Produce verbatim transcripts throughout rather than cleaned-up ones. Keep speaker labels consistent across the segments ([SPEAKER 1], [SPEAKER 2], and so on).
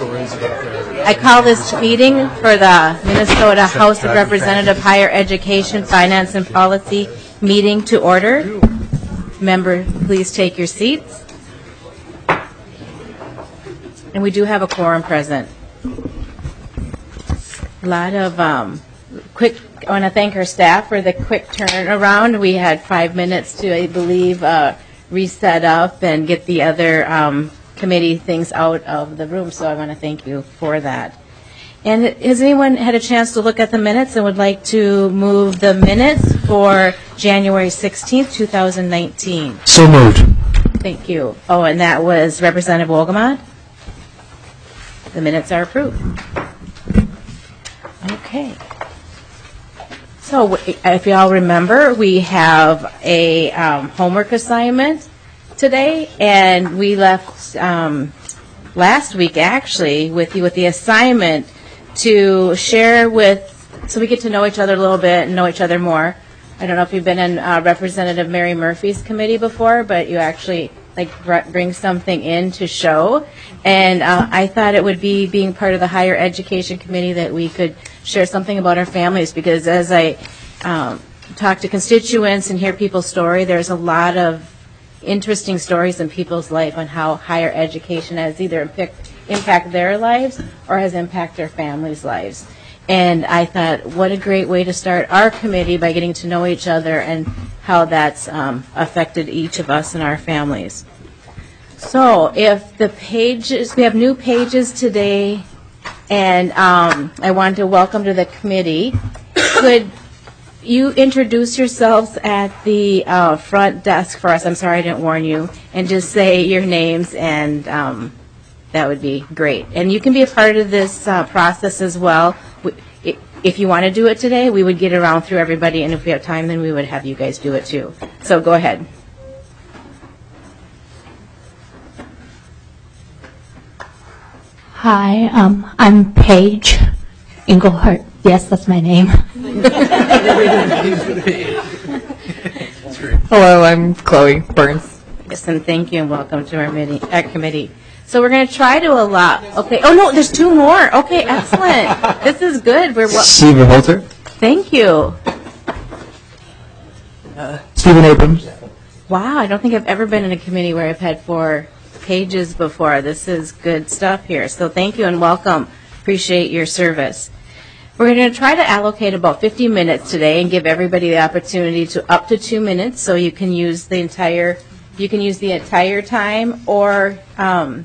[SPEAKER 1] I call this meeting for the Minnesota House of Representatives Higher Education, Finance, and Policy meeting to order. Member, please take your seats. And we do have a quorum present. A lot of um, quick, I want to thank our staff for the quick turnaround. We had five minutes to, I believe, uh, reset up and get the other um, committee things out of the room, so I want to thank you for that. And has anyone had a chance to look at the minutes and would like to move the minutes for January sixteenth, two thousand nineteen?
[SPEAKER 2] So moved.
[SPEAKER 1] Thank you. Oh, and that was Representative Wolgamott? The minutes are approved. Okay. So if you all remember, we have a um, homework assignment today, and we left um, last week actually with you with the assignment to share with, so we get to know each other a little bit and know each other more. I don't know if you've been in uh, Representative Mary Murphy's committee before, but you actually like bring something in to show. And uh, I thought it would be being part of the higher education committee that we could share something about our families, because as I um, talk to constituents and hear people's story, there's a lot of interesting stories in people's life on how higher education has either impact, impact their lives or has impacted their families' lives. And I thought, what a great way to start our committee by getting to know each other and how that's um, affected each of us and our families. So if the pages, we have new pages today, and um, I want to welcome to the committee. Could you introduce yourselves at the uh, front desk for us? I'm sorry I didn't warn you. And just say your names, and um, that would be great. And you can be a part of this uh, process as well. We, if you want to do it today, we would get around through everybody, and if we have time, then we would have you guys do it too. So go ahead.
[SPEAKER 3] Hi, um, I'm Paige Englehart. Yes, that's my name.
[SPEAKER 4] Hello, I'm Chloe Burns.
[SPEAKER 1] Yes, and thank you, and welcome to our, meeting, our committee. So we're going to try to allow. Okay. Oh no, there's two more. Okay, excellent. This is good. We're well.
[SPEAKER 2] Stephen Holter.
[SPEAKER 1] Thank you.
[SPEAKER 2] Uh, Stephen Abrams.
[SPEAKER 1] Wow, I don't think I've ever been in a committee where I've had four pages before. This is good stuff here. So thank you and welcome. Appreciate your service. We're going to try to allocate about fifty minutes today and give everybody the opportunity to up to two minutes, so you can use the entire. You can use the entire time, or um,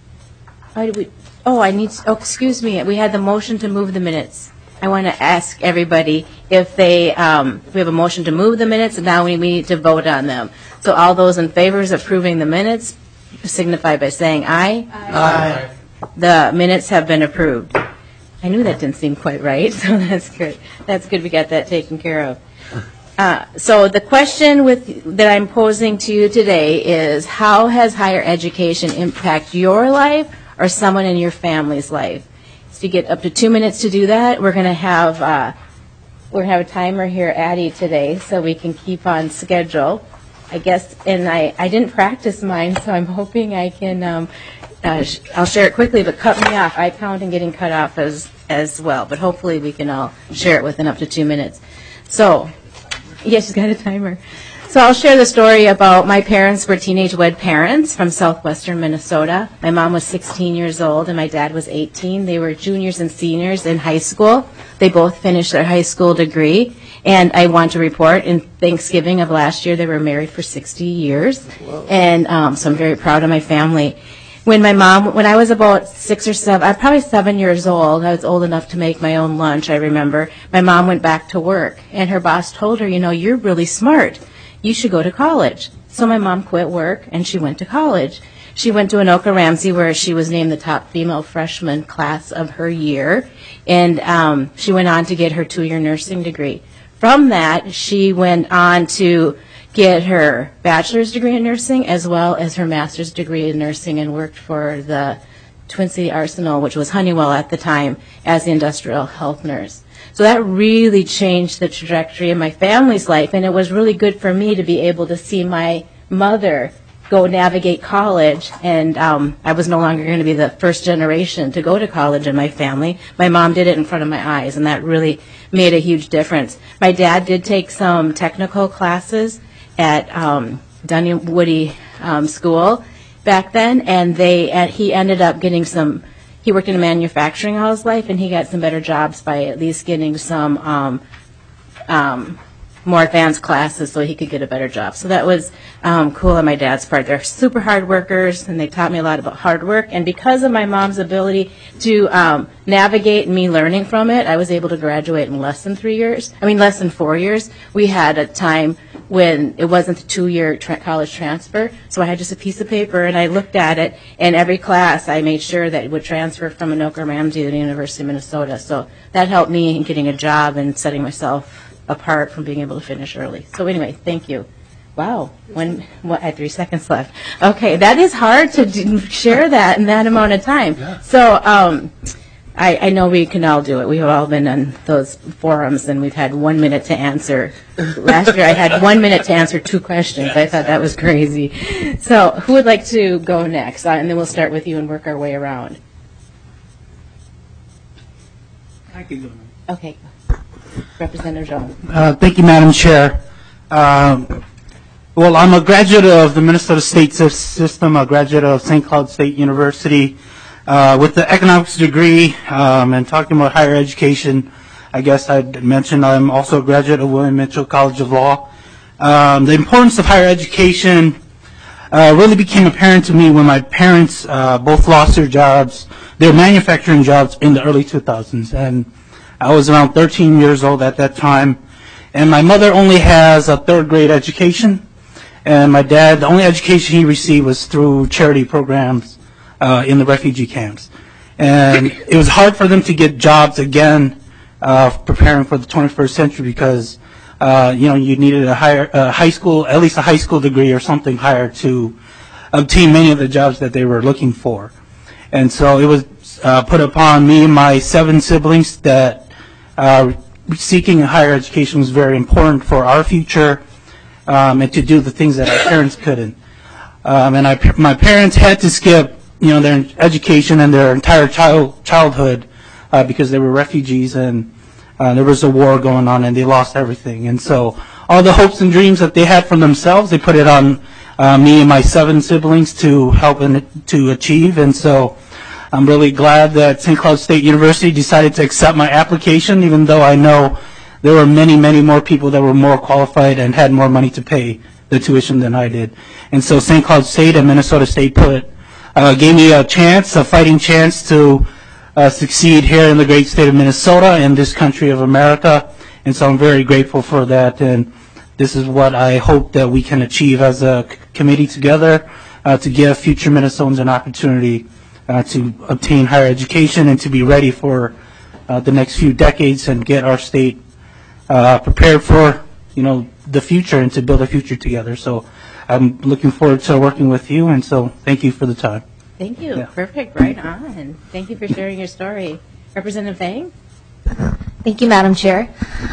[SPEAKER 1] how do we, oh, I need. To, oh, excuse me. We had the motion to move the minutes. I want to ask everybody if they. Um, we have a motion to move the minutes, and now we need to vote on them. So all those in favor of approving the minutes signify by saying aye.
[SPEAKER 2] Aye.
[SPEAKER 1] Aye. The minutes have been approved. I knew that didn't seem quite right, so that's good. That's good. We got that taken care of. Uh, so the question with, that I'm posing to you today is, how has higher education impacted your life or someone in your family's life? So you get up to two minutes to do that. We're going to have uh, we're going to have a timer here, Addie, today, so we can keep on schedule. I guess, and I, I didn't practice mine, so I'm hoping I can. Um, uh, sh- I'll share it quickly, but cut me off. I count on getting cut off as as well, but hopefully we can all share it within up to two minutes. So. Yes, she's got a timer. So I'll share the story about my parents were teenage wed parents from southwestern Minnesota. My mom was sixteen years old and my dad was eighteen. They were juniors and seniors in high school. They both finished their high school degree. And I want to report, in Thanksgiving of last year, they were married for sixty years. Whoa. And um, so I'm very proud of my family. When my mom, when I was about six or seven, I'm probably seven years old, I was old enough to make my own lunch, I remember, my mom went back to work, and her boss told her, you know, you're really smart. You should go to college. So my mom quit work, and she went to college. She went to Anoka Ramsey, where she was named the top female freshman class of her year, and um, she went on to get her two-year nursing degree. From that, she went on to get her bachelor's degree in nursing as well as her master's degree in nursing, and worked for the Twin City Arsenal, which was Honeywell at the time, as the industrial health nurse. So that really changed the trajectory of my family's life, and it was really good for me to be able to see my mother go navigate college, and um, I was no longer going to be the first generation to go to college in my family. My mom did it in front of my eyes, and that really made a huge difference. My dad did take some technical classes at um, Dunwoody um, School back then, and they and he ended up getting some. He worked in manufacturing all his life, and he got some better jobs by at least getting some um, um, more advanced classes so he could get a better job. So that was um, cool on my dad's part. They're super hard workers, and they taught me a lot about hard work. And because of my mom's ability to um, navigate and me learning from it, I was able to graduate in less than three years. I mean, less than four years. We had a time when it wasn't a two-year tra- college transfer, so I had just a piece of paper, and I looked at it, and every class I made sure that it would transfer from Anoka Ramsey to the University of Minnesota. So that helped me in getting a job and setting myself apart from being able to finish early. So anyway, thank you. Wow, when what, I have three seconds left. Okay, that is hard to do, share that in that amount of time. Yeah. So um, I, I know we can all do it. We've all been on those forums, and we've had one minute to answer. Last year I had one minute to answer two questions. I thought that was crazy. So who would like to go next? Uh, and then we'll start with you and work our way around.
[SPEAKER 2] I can go now.
[SPEAKER 1] Okay. Representative Jones.
[SPEAKER 2] Uh, thank you, Madam Chair. Um, well, I'm a graduate of the Minnesota State System, a graduate of Saint Cloud State University uh, with the economics degree. Um, and talking about higher education, I guess I'd mention I'm also a graduate of William Mitchell College of Law. Um, the importance of higher education uh, really became apparent to me when my parents uh, both lost their jobs, their manufacturing jobs in the early two thousands. And I was around thirteen years old at that time, and my mother only has a third grade education, and my dad, the only education he received was through charity programs uh, in the refugee camps. And it was hard for them to get jobs again uh, preparing for the twenty-first century because, uh, you know, you needed a higher, uh, high school, at least a high school degree or something higher to obtain many of the jobs that they were looking for. And so it was uh, put upon me and my seven siblings that Uh, seeking a higher education was very important for our future um, and to do the things that our parents couldn't. Um, and I, my parents had to skip, you know, their education and their entire child, childhood uh, because they were refugees and uh, there was a war going on and they lost everything. And so all the hopes and dreams that they had for themselves, they put it on uh, me and my seven siblings to help and to achieve. And so I'm really glad that Saint Cloud State University decided to accept my application, even though I know there were many, many more people that were more qualified and had more money to pay the tuition than I did. And so Saint Cloud State and Minnesota State put uh, gave me a chance, a fighting chance to uh, succeed here in the great state of Minnesota, in this country of America. And so I'm very grateful for that. And this is what I hope that we can achieve as a c- committee together uh, to give future Minnesotans an opportunity Uh, to obtain higher education and to be ready for uh, the next few decades and get our state uh, prepared for, you know, the future and to build a future together. So I'm looking forward to working with you, and so thank you for the time.
[SPEAKER 1] Thank you.
[SPEAKER 2] Yeah.
[SPEAKER 1] Perfect. Right on. Thank you for sharing your story. Representative Fang?
[SPEAKER 3] Thank you, Madam Chair.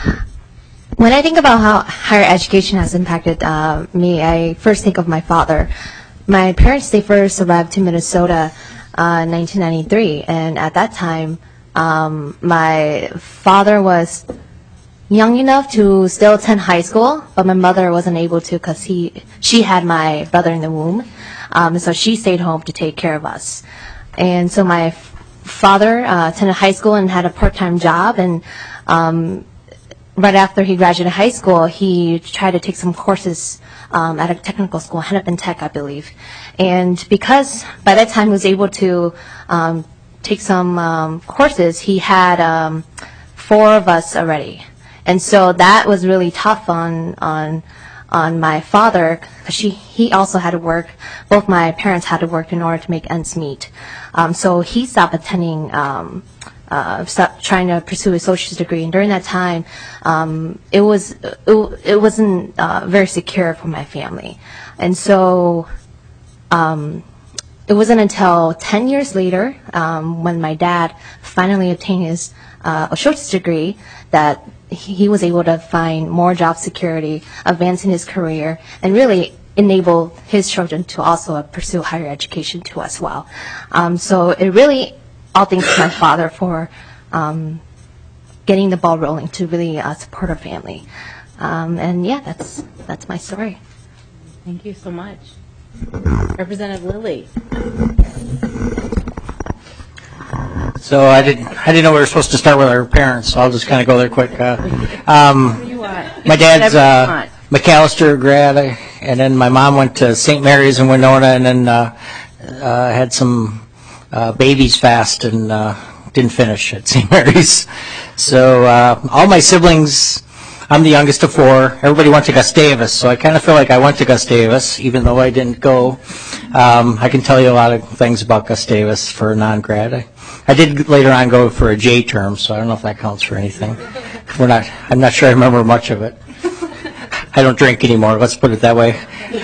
[SPEAKER 3] When I think about how higher education has impacted uh, me, I first think of my father. My parents, they first arrived to Minnesota Uh, in nineteen ninety-three, and at that time, um, my father was young enough to still attend high school, but my mother wasn't able to because he she had my brother in the womb, um, so she stayed home to take care of us. And so my f- father uh, attended high school and had a part-time job, and um, right after he graduated high school, he tried to take some courses um, at a technical school, Hennepin Tech, I believe. And because by that time he was able to um, take some um, courses, he had um, four of us already. And so that was really tough on on on my father, because she he also had to work. Both my parents had to work in order to make ends meet. Um, so he stopped attending. Um, Uh, stopped trying to pursue a associate's degree, and during that time, um, it was it, it wasn't uh, very secure for my family, and so um, it wasn't until ten years later, um, when my dad finally obtained his uh, associate's degree, that he was able to find more job security, advance in his career, and really enable his children to also uh, pursue higher education too as well. Um, so it really, all thanks to my father for um, getting the ball rolling to really uh, support our family. Um, and yeah, that's that's my story.
[SPEAKER 1] Thank you so much. Representative Lilly.
[SPEAKER 5] So I didn't I didn't know we were supposed to start with our parents, so I'll just kind of go there quick. Uh, um, my dad's uh, McAllister grad, and then my mom went to Saint Mary's in Winona, and then uh, uh, had some uh, babies fast and uh, didn't finish at Saint Mary's. So uh, all my siblings, I'm the youngest of four. Everybody went to Gustavus, so I kind of feel like I went to Gustavus, even though I didn't go. Um, I can tell you a lot of things about Gustavus for a non-grad. I, I did later on go for a J term, so I don't know if that counts for anything. We're not. I'm not sure I remember much of it. I don't drink anymore. Let's put it that way.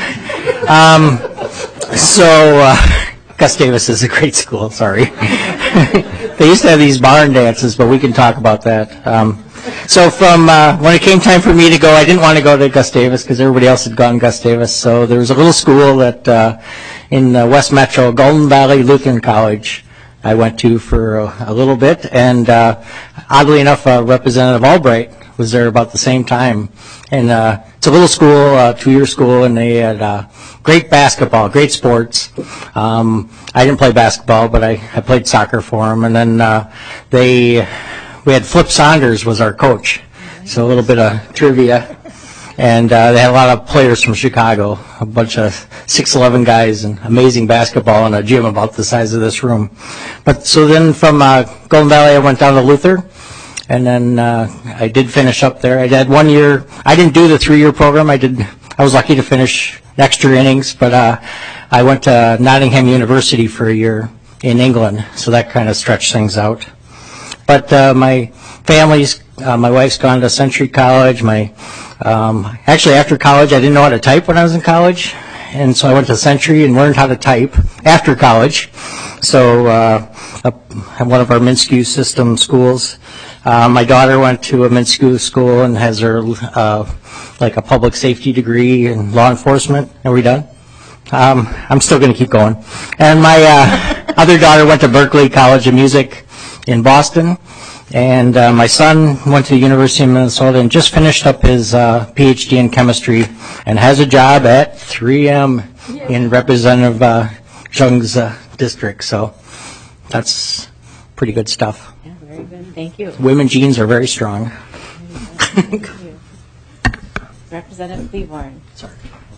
[SPEAKER 5] Um, so uh, Gustavus is a great school. Sorry. They used to have these barn dances, but we can talk about that. Um, So from uh, when it came time for me to go, I didn't want to go to Gustavus because everybody else had gone to Gustavus. So there was a little school that uh, in uh, West Metro, Golden Valley Lutheran College, I went to for a, a little bit. And uh, oddly enough, uh, Representative Albright was there about the same time. And uh, it's a little school, uh, two-year school, and they had uh, great basketball, great sports. Um, I didn't play basketball, but I, I played soccer for them. And then uh, they... We had Flip Saunders was our coach, so a little bit of trivia. And uh, they had a lot of players from Chicago, a bunch of six eleven guys, and amazing basketball in a gym about the size of this room. But so then from uh, Golden Valley, I went down to Luther, and then uh, I did finish up there. I had one year. I didn't do the three-year program. I did. I was lucky to finish extra innings, but uh, I went to Nottingham University for a year in England, so that kind of stretched things out. But uh, my family's, uh, my wife's gone to Century College. My, um, actually after college, I didn't know how to type when I was in college, and so I went to Century and learned how to type after college. So uh, at one of our Minskew system schools. Uh, my daughter went to a Minskew school and has her uh, like a public safety degree in law enforcement. Are we done? Um, I'm still going to keep going. And my uh, other daughter went to Berklee College of Music in Boston, and uh, my son went to the University of Minnesota and just finished up his uh, P H D in chemistry and has a job at three M in Representative uh, Jung's uh, district. So that's pretty good stuff.
[SPEAKER 1] Yeah, very good. Thank you.
[SPEAKER 5] Women genes are very strong.
[SPEAKER 1] Thank you. Representative Cleaborn.
[SPEAKER 5] Sorry.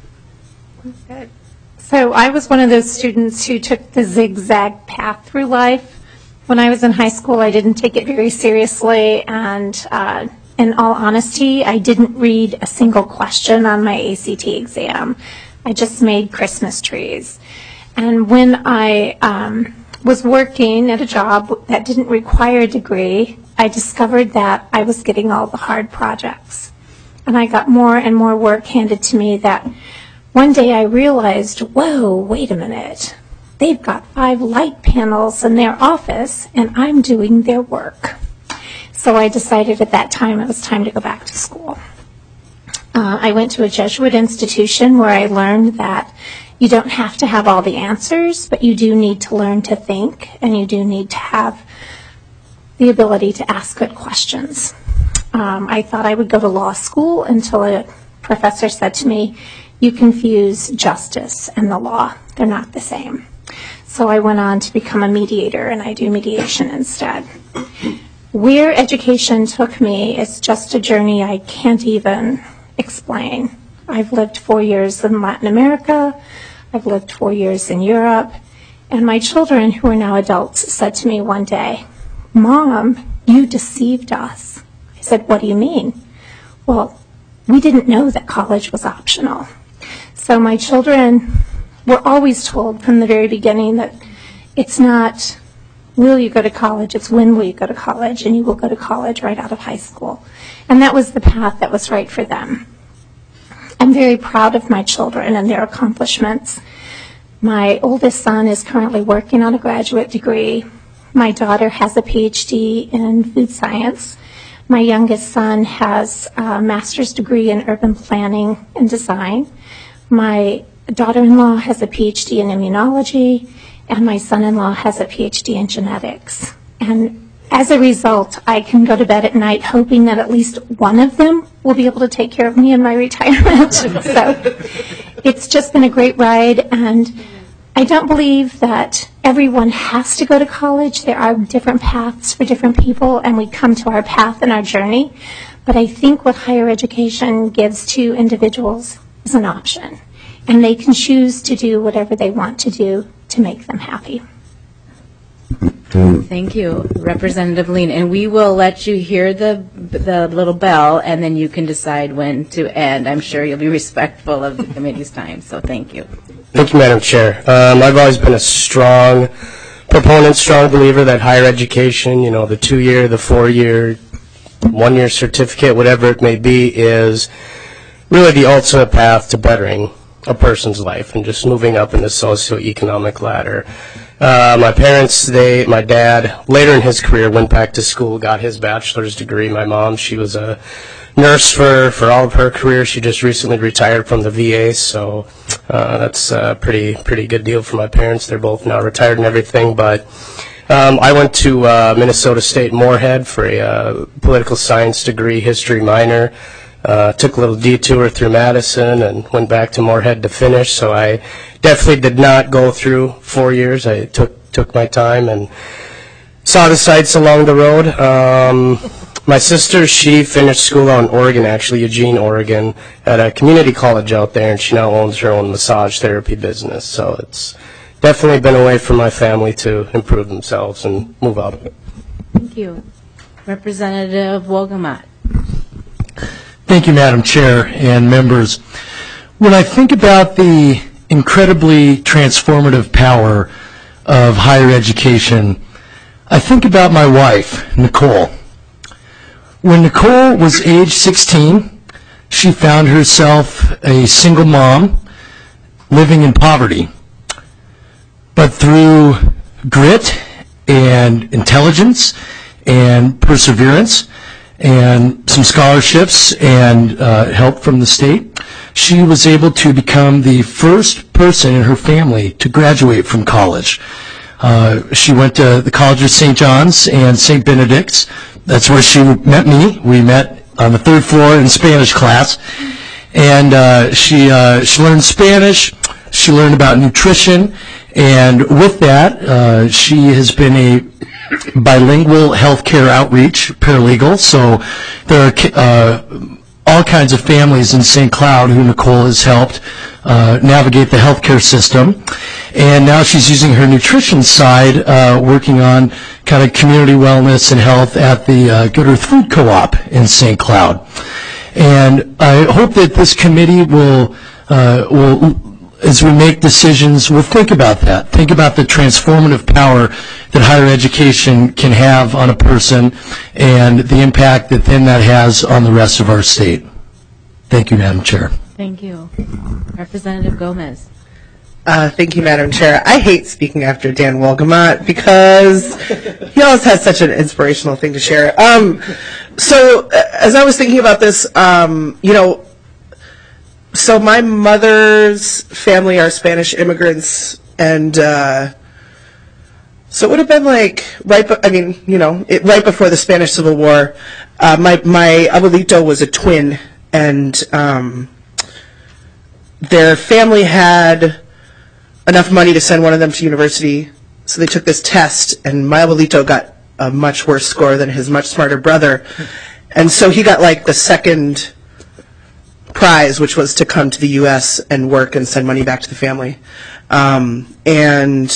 [SPEAKER 6] Good. So I was one of those students who took the zigzag path through life. When I was in high school, I didn't take it very seriously, and uh, in all honesty, I didn't read a single question on my A C T exam. I just made Christmas trees. And when I um, was working at a job that didn't require a degree, I discovered that I was getting all the hard projects. And I got more and more work handed to me that one day I realized, whoa, wait a minute. They've got five light panels in their office, and I'm doing their work. So I decided at that time it was time to go back to school. Uh, I went to a Jesuit institution where I learned that you don't have to have all the answers, but you do need to learn to think, and you do need to have the ability to ask good questions. Um, I thought I would go to law school until a professor said to me, you confuse justice and the law. They're not the same. So I went on to become a mediator, and I do mediation instead. Where education took me is just a journey I can't even explain. I've lived four years in Latin America. I've lived four years in Europe. And my children, who are now adults, said to me one day, Mom, you deceived us. I said, what do you mean? Well, we didn't know that college was optional. So my children were always told from the very beginning that it's not will you go to college, it's when will you go to college, and you will go to college right out of high school. And that was the path that was right for them. I'm very proud of my children and their accomplishments. My oldest son is currently working on a graduate degree. My daughter has a P H D in food science. My youngest son has a master's degree in urban planning and design. My daughter-in-law has a P H D in immunology, and my son-in-law has a P H D in genetics. And as a result, I can go to bed at night hoping that at least one of them will be able to take care of me in my retirement. So it's just been a great ride, and I don't believe that everyone has to go to college. There are different paths for different people, and we come to our path and our journey. But I think what higher education gives to individuals is an option, and they can choose to do whatever they want to do to make them happy.
[SPEAKER 1] Thank you, Representative Lean. And we will let you hear the the little bell, and then you can decide when to end. I'm sure you'll be respectful of the committee's time, so thank you.
[SPEAKER 7] Thank you, Madam Chair. Um, I've always been a strong proponent, strong believer that higher education, you know, the two-year, the four-year, one-year certificate, whatever it may be, is really the ultimate path to bettering a person's life and just moving up in the socioeconomic ladder. Uh, my parents, they, my dad, later in his career, went back to school, got his bachelor's degree. My mom, she was a nurse for, for all of her career. She just recently retired from the V A, so uh, that's a pretty pretty good deal for my parents. They're both now retired and everything. But um, I went to uh, Minnesota State Moorhead for a uh, political science degree, history minor. Uh, took a little detour through Madison and went back to Moorhead to finish. So I definitely did not go through four years. I took took my time and saw the sights along the road. Um, my sister, she finished school out in Oregon, actually, Eugene, Oregon, at a community college out there, and she now owns her own massage therapy business. So it's definitely been a way for my family to improve themselves and move up.
[SPEAKER 1] Thank you. Representative Wolgamott.
[SPEAKER 8] Thank you, Madam Chair and members. When I think about the incredibly transformative power of higher education, I think about my wife, Nicole. When Nicole was age sixteen, she found herself a single mom living in poverty. But through grit and intelligence and perseverance, and some scholarships and uh, help from the state, she was able to become the first person in her family to graduate from college. Uh, she went to the College of Saint John's and Saint Benedict's. That's where she met me. We met on the third floor in Spanish class. And uh, she, uh, she learned Spanish. She learned about nutrition. And with that, uh, she has been a bilingual healthcare outreach paralegal. So there are uh, all kinds of families in Saint Cloud who Nicole has helped uh, navigate the healthcare system. And now she's using her nutrition side, uh, working on kind of community wellness and health at the uh, Good Earth Food Co-op in Saint Cloud. And I hope that this committee will, uh, will, as we make decisions, we'll think about that. Think about the transformative power that higher education can have on a person and the impact that then that has on the rest of our state. Thank you, Madam Chair.
[SPEAKER 1] Thank you. Representative Gomez.
[SPEAKER 9] Uh, thank you, Madam Chair. I hate speaking after Dan Wolgamott because he always has such an inspirational thing to share. Um, so uh, as I was thinking about this, um, you know, so my mother's family are Spanish immigrants, and uh, so it would have been like right. Be- I mean, you know, it, right before the Spanish Civil War. Uh, my my abuelito was a twin, and um, their family had enough money to send one of them to university, so they took this test, and my abuelito got a much worse score than his much smarter brother, and so he got like the second prize, which was to come to the U S and work and send money back to the family. Um, and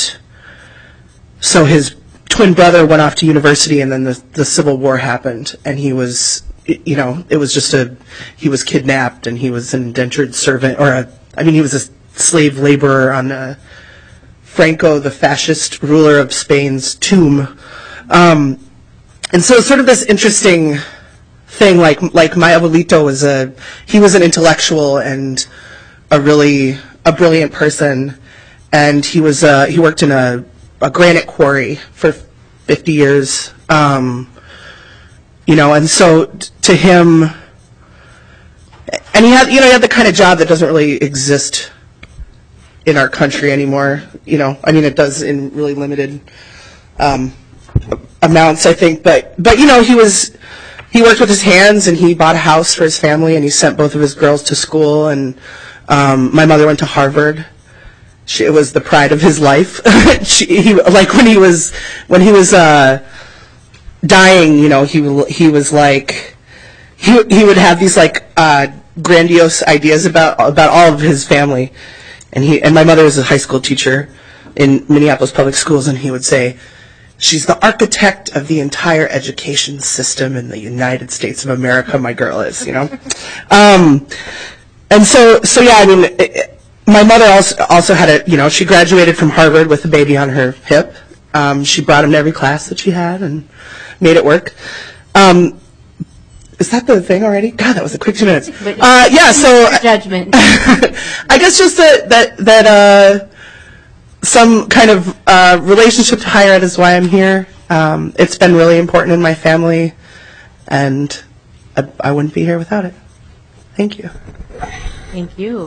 [SPEAKER 9] so his twin brother went off to university, and then the, the Civil War happened, and he was, you know, it was just a, he was kidnapped, and he was an indentured servant, or a, I mean, he was a slave laborer on uh, Franco, the fascist ruler of Spain's tomb. Um, and so it's sort of this interesting thing, like like my abuelito was a, he was an intellectual and a really, a brilliant person, and he was, uh, he worked in a, a granite quarry for fifty years, um, you know, and so t- to him, and he had, you know, he had the kind of job that doesn't really exist in our country anymore. You know, I mean, it does in really limited um, amounts, I think. But, but you know, he was, he worked with his hands, and he bought a house for his family, and he sent both of his girls to school. And um, my mother went to Harvard. She, it was the pride of his life. she, he, like when he was, when he was uh, dying, you know, he he was like, he he would have these like uh, grandiose ideas about about all of his family. And he and my mother was a high school teacher in Minneapolis public schools, and he would say, "She's the architect of the entire education system in the United States of America. My girl is, you know." Um, and so, so yeah, I mean, it, my mother also also had a, you know, she graduated from Harvard with a baby on her hip. Um, she brought him to every class that she had and made it work. Um, Is that the thing already? God, that was a quick two minutes. Uh, yeah, so
[SPEAKER 1] judgment.
[SPEAKER 9] I guess just that that that uh, some kind of uh, relationship to higher ed is why I'm here. Um, it's been really important in my family, and I, I wouldn't be here without it. Thank you.
[SPEAKER 1] Thank you.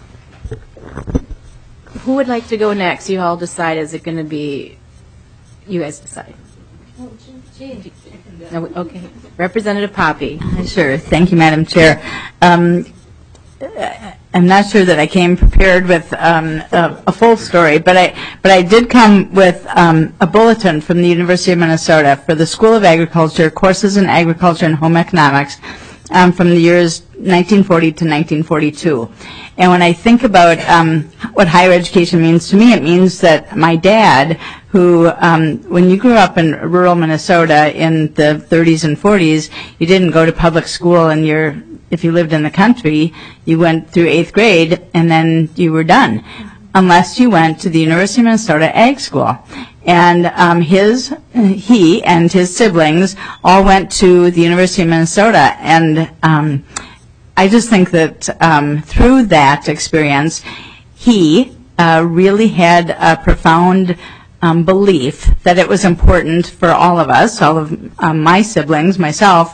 [SPEAKER 1] Who would like to go next? You all decide. Is it going to be? You guys decide. No, okay. Representative Poppy.
[SPEAKER 10] Sure. Thank you, Madam Chair. Um, I'm not sure that I came prepared with um, a, a full story, but I but I did come with um, a bulletin from the University of Minnesota for the School of Agriculture, courses in agriculture and home economics um, from the years nineteen forty to nineteen forty-two. And when I think about um, what higher education means to me, it means that my dad, who, um, when you grew up in rural Minnesota in the thirties and forties, you didn't go to public school, and you're, if you lived in the country, you went through eighth grade and then you were done, unless you went to the University of Minnesota Ag School. And um, his, he and his siblings all went to the University of Minnesota, and um, I just think that um, through that experience, he uh, really had a profound Um, belief that it was important for all of us, all of um, my siblings, myself,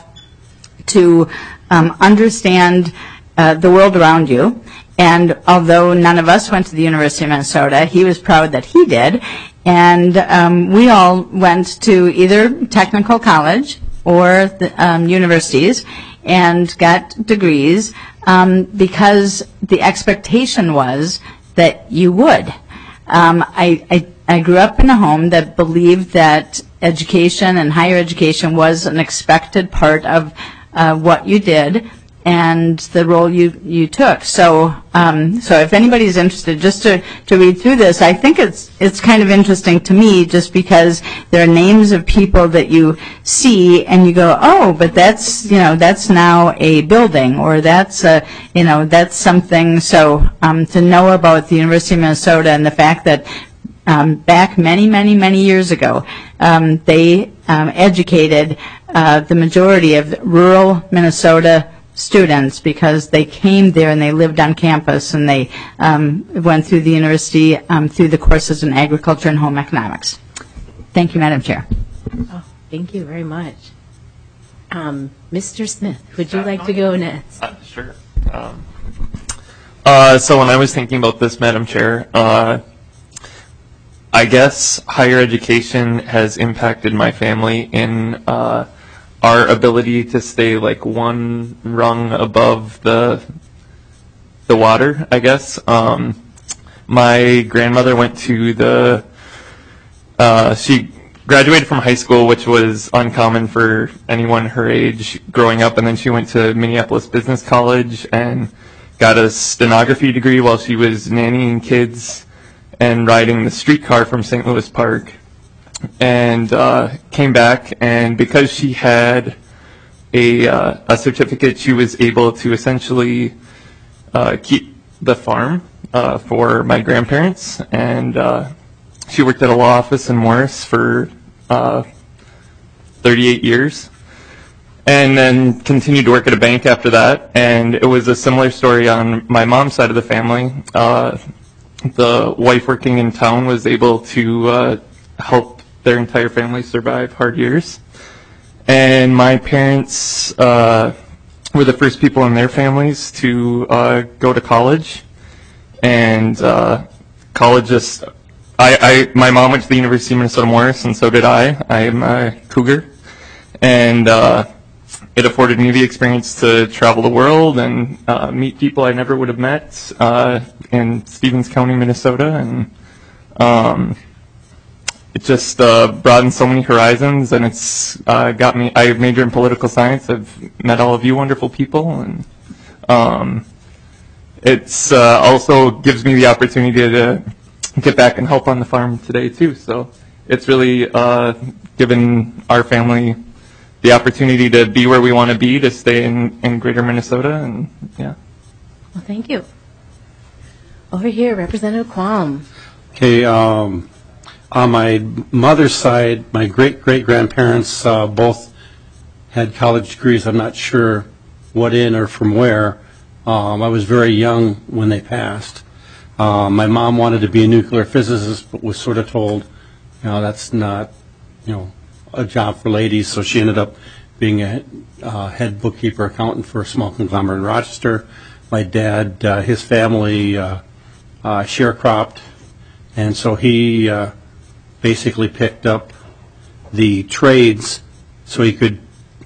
[SPEAKER 10] to um, understand uh, the world around you. And although none of us went to the University of Minnesota, he was proud that he did. And um, we all went to either technical college or the, um, universities and got degrees um, because the expectation was that you would. Um, I, I I grew up in a home that believed that education and higher education was an expected part of uh, what you did and the role you, you took. So um, so if anybody's interested, just to, to read through this, I think it's it's kind of interesting to me just because there are names of people that you see and you go, oh, but that's, you know, that's now a building, or that's a, you know, that's something. So um, to know about the University of Minnesota and the fact that Um, back many, many, many years ago, um, they um, educated uh, the majority of rural Minnesota students because they came there and they lived on campus and they um, went through the university um, through the courses in agriculture and home economics. Thank you, Madam Chair.
[SPEAKER 1] Oh, thank you very much. Um, Mister Smith, would you like to go next?
[SPEAKER 11] Uh, sure. Um, uh, so when I was thinking about this, Madam Chair, uh, I guess higher education has impacted my family in uh, our ability to stay like one rung above the the water, I guess. Um, my grandmother went to the, uh, she graduated from high school, which was uncommon for anyone her age growing up, and then she went to Minneapolis Business College and got a stenography degree while she was nannying kids and riding the streetcar from Saint Louis Park, and uh, came back, and because she had a, uh, a certificate, she was able to essentially uh, keep the farm uh, for my grandparents, and uh, she worked at a law office in Morris for uh, thirty-eight years, and then continued to work at a bank after that, and it was a similar story on my mom's side of the family. Uh, The wife working in town was able to uh, help their entire family survive hard years. And my parents uh, were the first people in their families to uh, go to college. And uh, college just, I, I, my mom went to the University of Minnesota Morris, and so did I. I am a Cougar. And uh, it afforded me the experience to travel the world and uh, meet people I never would have met uh, in Stevens County, Minnesota. And um, it just uh, broadened so many horizons, and it's uh, got me, I majored in political science. I've met all of you wonderful people, and um, it's uh, also gives me the opportunity to get back and help on the farm today too. So it's really uh, given our family the opportunity to be where we want to be, to stay in, in greater Minnesota, and yeah.
[SPEAKER 1] Well, thank you. Over here, Representative Qualm.
[SPEAKER 12] Okay, um, on my mother's side, my great-great-grandparents uh, both had college degrees. I'm not sure what in or from where. Um, I was very young when they passed. Um, my mom wanted to be a nuclear physicist, but was sort of told, you know, that's not, you know, a job for ladies. So she ended up being a uh, head bookkeeper accountant for a small conglomerate in Rochester. My dad, uh, his family uh, uh, sharecropped, and so he uh, basically picked up the trades so he could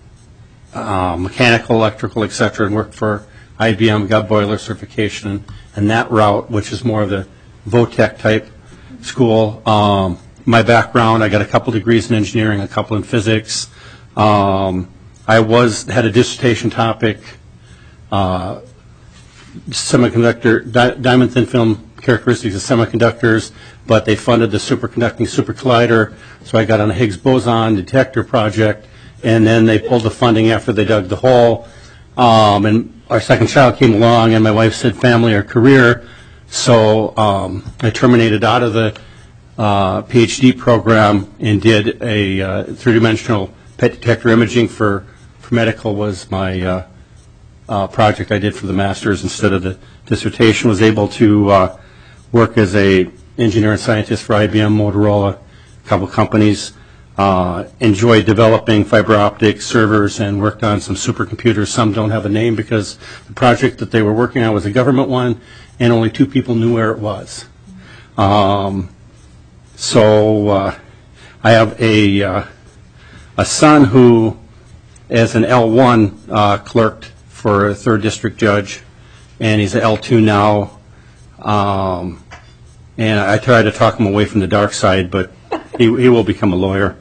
[SPEAKER 12] uh, mechanical, electrical, et cetera, and worked for I B M, got boiler certification, and, and that route, which is more of the VOTEC type school. Um, my background, I got a couple degrees in engineering, a couple in physics. Um, I was had a dissertation topic, uh, semiconductor, di diamond thin film characteristics of semiconductors, but they funded the superconducting super collider, so I got on a Higgs boson detector project, and then they pulled the funding after they dug the hole. Um, and our second child came along, and my wife said family or career, so um, I terminated out of the uh, PhD program and did a uh, three-dimensional P E T detector imaging for, for medical was my uh, uh, project I did for the master's instead of the dissertation. Was able to uh, work as a engineer and scientist for I B M, Motorola, a couple companies. Uh, enjoyed developing fiber optic servers and worked on some supercomputers. Some don't have a name because the project that they were working on was a government one, and only two people knew where it was. Um, so uh, I have a uh, a son who, as an L one, uh, clerked for a third district judge, and he's an L two now. Um, and I try to talk him away from the dark side, but he, he will become a lawyer.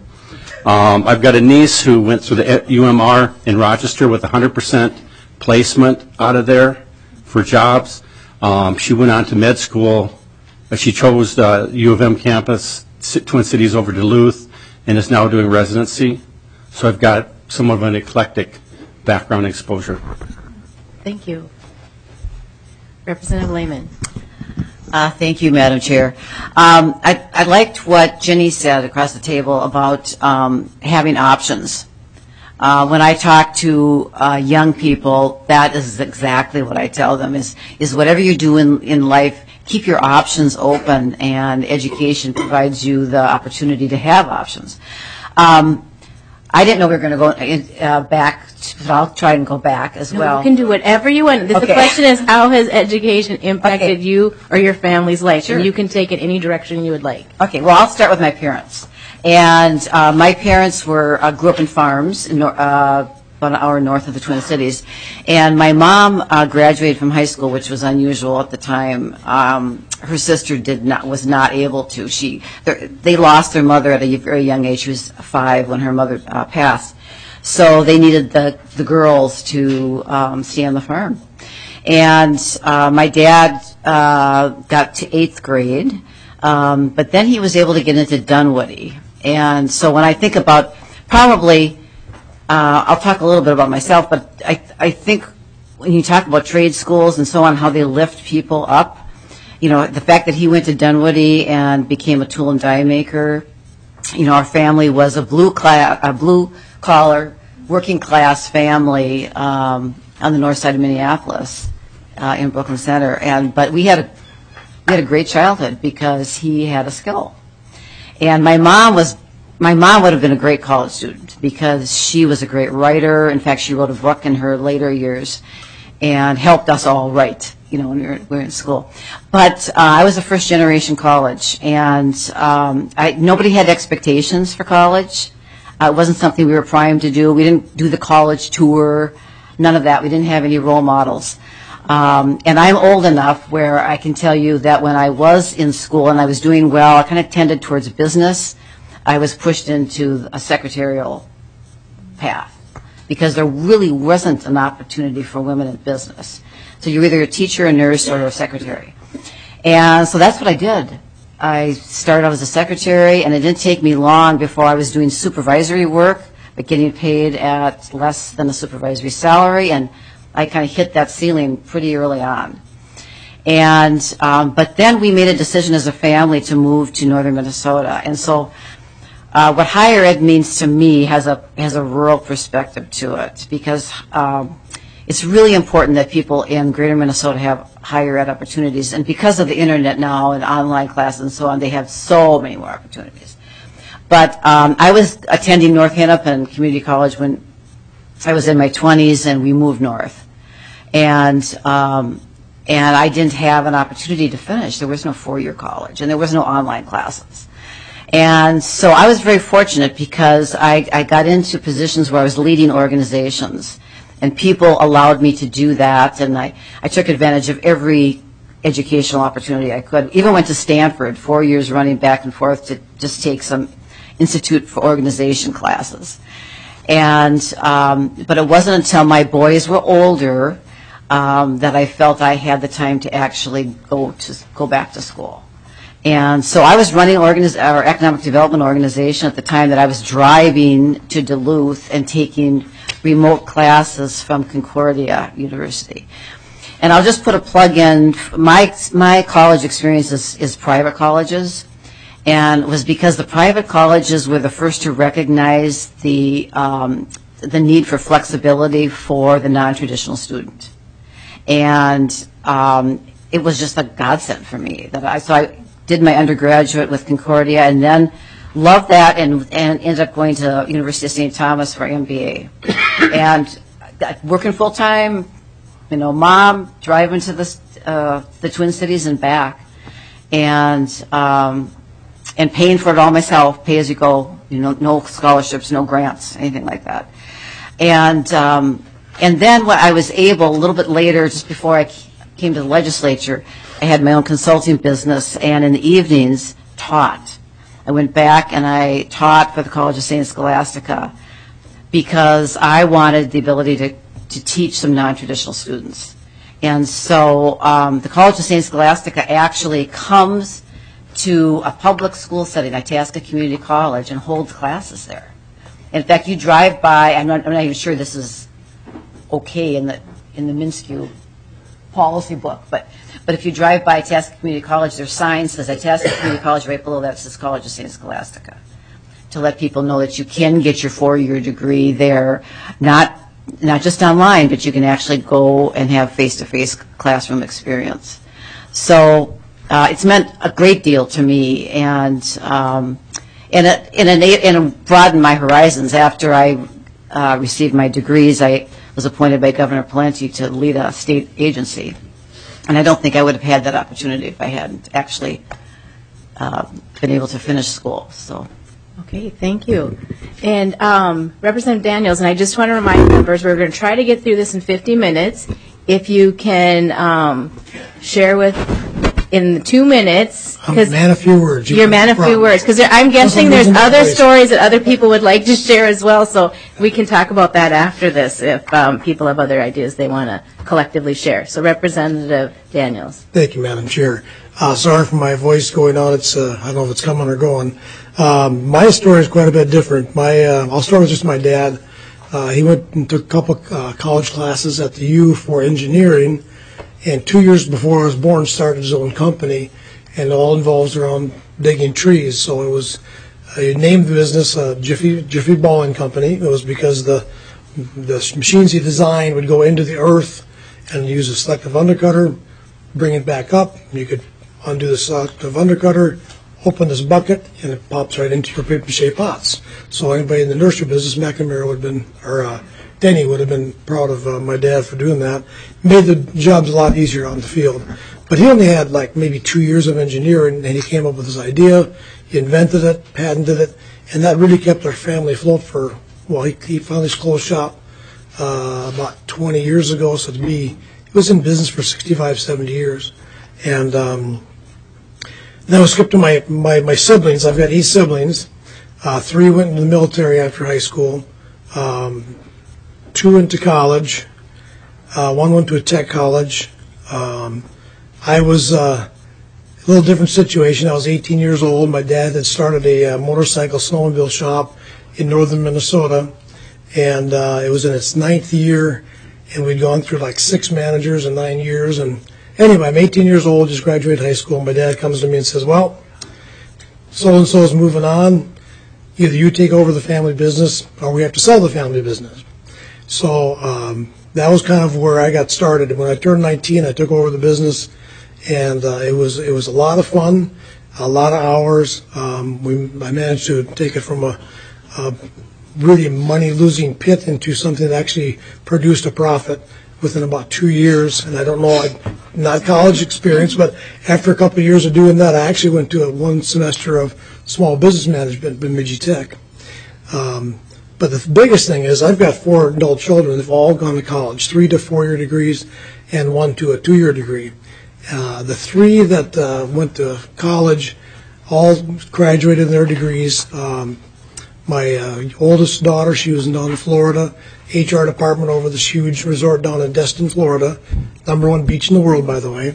[SPEAKER 12] Um, I've got a niece who went through the U M R in Rochester with one hundred percent placement out of there for jobs. Um, she went on to med school. She chose the U of M campus, Twin Cities over Duluth, and is now doing residency. So I've got somewhat of an eclectic background exposure.
[SPEAKER 1] Thank you. Representative Lehman.
[SPEAKER 13] Uh, thank you, Madam Chair. Um, I, I liked what Jenny said across the table about um, having options. Uh, when I talk to uh, young people, that is exactly what I tell them, is, is whatever you do in, in life, keep your options open, and education provides you the opportunity to have options. Um, I didn't know we were going to go in, uh, back, but I'll try and go back as
[SPEAKER 1] no,
[SPEAKER 13] well.
[SPEAKER 1] You can do whatever you want. The
[SPEAKER 13] Okay.
[SPEAKER 1] question is, how has education impacted
[SPEAKER 13] Okay.
[SPEAKER 1] you or your family's life?
[SPEAKER 13] Sure.
[SPEAKER 1] And you can take it any direction you would like.
[SPEAKER 13] Okay, well, I'll start with my parents. And uh, my parents were uh, grew up in farms, in, nor- uh, about an hour north of the Twin Cities. And my mom uh, graduated from high school, which was unusual at the time. Um, her sister did not was not able to. She they lost their mother at a very young age. She was five when her mother uh, passed. So they needed the the girls to um, stay on the farm. And uh, my dad uh, got to eighth grade, um, but then he was able to get into Dunwoody. And so when I think about probably, uh, I'll talk a little bit about myself, but I I think when you talk about trade schools and so on, how they lift people up, you know, the fact that he went to Dunwoody and became a tool and die maker, you know, our family was a blue class, a blue collar, working class family um, on the north side of Minneapolis, uh, in Brooklyn Center, and but we had a we had a great childhood because he had a skill, and my mom was my mom would have been a great college student because she was a great writer. In fact, she wrote a book in her later years and helped us all write, you know, when we were, we were in school. But uh, I was a first generation college, and um, I, nobody had expectations for college. Uh, it wasn't something we were primed to do. We didn't do the college tour, none of that. We didn't have any role models. Um, and I'm old enough where I can tell you that when I was in school and I was doing well, I kind of tended towards business. I was pushed into a secretarial path because there really wasn't an opportunity for women in business. So you're either a teacher, a nurse, or a secretary. And so that's what I did. I started out as a secretary, and it didn't take me long before I was doing supervisory work, but getting paid at less than a supervisory salary, and I kind of hit that ceiling pretty early on. And um, but then we made a decision as a family to move to northern Minnesota, and so uh, what higher ed means to me has a has a rural perspective to it, because um, it's really important that people in greater Minnesota have higher ed opportunities, and because of the internet now and online classes and so on, they have so many more opportunities. But um, I was attending North Hennepin Community College when I was in my twenties, and we moved north. And um, and I didn't have an opportunity to finish. There was no four-year college, and there was no online classes. And so I was very fortunate because I, I got into positions where I was leading organizations, and people allowed me to do that, and I, I took advantage of every educational opportunity I could. Even went to Stanford, four years running back and forth to just take some Institute for Organization classes. And um, but it wasn't until my boys were older um, that I felt I had the time to actually go to go back to school. And so I was running organiz- our economic development organization at the time that I was driving to Duluth and taking remote classes from Concordia University. And I'll just put a plug in. My my college experience is, is private colleges. And it was because the private colleges were the first to recognize the um, the need for flexibility for the non-traditional student, and um, it was just a godsend for me. That I so I did my undergraduate with Concordia, and then loved that, and and ended up going to University of Saint Thomas for M B A, and working full time. You know, mom driving to the uh, the Twin Cities and back, and. Um, and paying for it all myself, pay as you go, you know, no scholarships, no grants, anything like that. And um, and then when I was able, a little bit later, just before I came to the legislature, I had my own consulting business, and in the evenings, taught. I went back and I taught for the College of Saint Scholastica because I wanted the ability to, to teach some non-traditional students. And so um, the College of Saint Scholastica actually comes to a public school setting, Itasca Community College, and holds classes there. In fact, you drive by, I'm not, I'm not even sure this is okay in the in the Minskew policy book, but but if you drive by Itasca Community College, there's signs that says Itasca Community College, right below that says College of Saint Scholastica, to let people know that you can get your four-year degree there, not not just online, but you can actually go and have face-to-face classroom experience. So Uh, it's meant a great deal to me, and um, and it, and, it, and it broadened my horizons. After I uh, received my degrees, I was appointed by Governor Pawlenty to lead a state agency, and I don't think I would have had that opportunity if I hadn't actually uh, been able to finish school. So.
[SPEAKER 1] Okay, thank you. And um, Representative Daniels, and I just want to remind members, we're going to try to get through this in fifty minutes. If you can um, share with in two minutes.
[SPEAKER 14] I'm a man of few words.
[SPEAKER 1] You're a man of few words. Because I'm guessing there's other stories that other people would like to share as well, so we can talk about that after this if um, people have other ideas they want to collectively share. So Representative Daniels.
[SPEAKER 14] Thank you, Madam Chair. Uh, sorry for my voice going on. It's uh, I don't know if it's coming or going. Um, my story is quite a bit different. My uh, I'll start with just my dad. Uh, he went and took a couple uh, college classes at the U for engineering, and two years before I was born, started his own company, and it all involves around digging trees. So it was, uh, he named the business uh, Jiffy Jiffy Balling Company. It was because the the machines he designed would go into the earth and use a selective undercutter, bring it back up. You could undo the selective undercutter, open this bucket, and it pops right into your paper mache pots. So anybody in the nursery business, McNamara would have been, or uh, Denny would have been proud of uh, my dad for doing that. Made the jobs a lot easier on the field. But he only had like maybe two years of engineering, and he came up with this idea. He invented it, patented it, and that really kept our family afloat for, well, he, he finally closed shop uh, about twenty years ago. So to me, he was in business for sixty-five, seventy years. And um, then I skip to my, my, my siblings. I've got eight siblings. Uh, three went into the military after high school. Um, two went to college. Uh, one went to a tech college. Um, I was uh, a little different situation. I was eighteen years old. My dad had started a uh, motorcycle snowmobile shop in northern Minnesota, and uh, it was in its ninth year, and we'd gone through like six managers in nine years. And anyway, I'm eighteen years old, just graduated high school. My dad comes to me and says, well, so-and-so is moving on. Either you take over the family business or we have to sell the family business. So um, that was kind of where I got started. When I turned nineteen, I took over the business. And uh, it was it was a lot of fun, a lot of hours. Um, we I managed to take it from a, a really money-losing pit into something that actually produced a profit within about two years. And I don't know, I, not college experience, but after a couple of years of doing that, I actually went to a one semester of small business management at Bemidji Tech. Um, but the biggest thing is I've got four adult children. They've all gone to college, three to four-year degrees and one to a two-year degree. Uh, the three that uh, went to college all graduated their degrees. Um, my uh, oldest daughter, she was down in Florida, H R department over this huge resort down in Destin, Florida, number one beach in the world, by the way.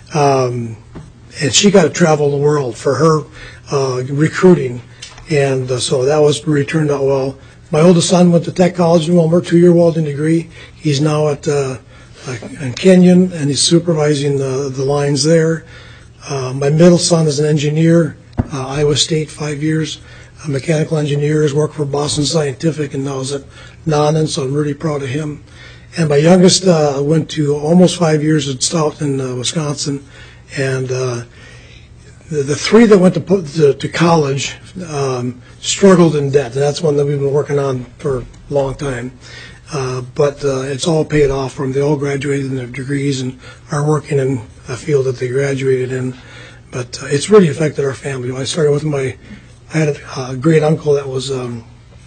[SPEAKER 14] Um, and she got to travel the world for her uh, recruiting, and uh, so that was really turned out well. My oldest son went to Tech College in Wilmer, two-year welding degree. He's now at uh, in Kenyon, and he's supervising the, the lines there. Uh, my middle son is an engineer, uh, Iowa State, five years, a mechanical engineer. He's worked for Boston Scientific and now is at Nonnen, so I'm really proud of him. And my youngest uh, went to almost five years at Stoughton, uh, Wisconsin, and uh, the, the three that went to, to, to college um, struggled in debt, and that's one that we've been working on for a long time. Uh, but uh, it's all paid off for them. They all graduated in their degrees and are working in a field that they graduated in. But uh, it's really affected our family. I started with my, I had a uh, great uncle that was um,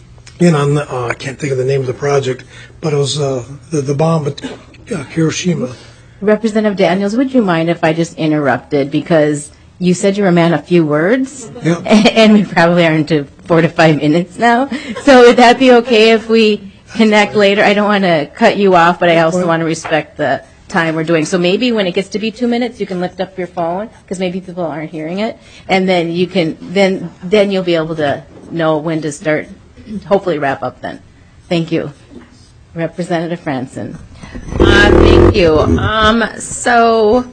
[SPEAKER 14] in on the, uh, I can't think of the name of the project, but it was uh, the, the bomb at uh, Hiroshima.
[SPEAKER 1] Representative Daniels, would you mind if I just interrupted? Because you said you were a man of few words,
[SPEAKER 14] yeah.
[SPEAKER 1] And we probably are into four to five minutes now. So would that be okay if we connect later? I don't want to cut you off, but I also want to respect the time we're doing. So maybe when it gets to be two minutes, you can lift up your phone, because maybe people aren't hearing it, and then you can then then you'll be able to know when to start. Hopefully, wrap up then. Thank you, Representative Franson.
[SPEAKER 4] Uh, thank you. Um, so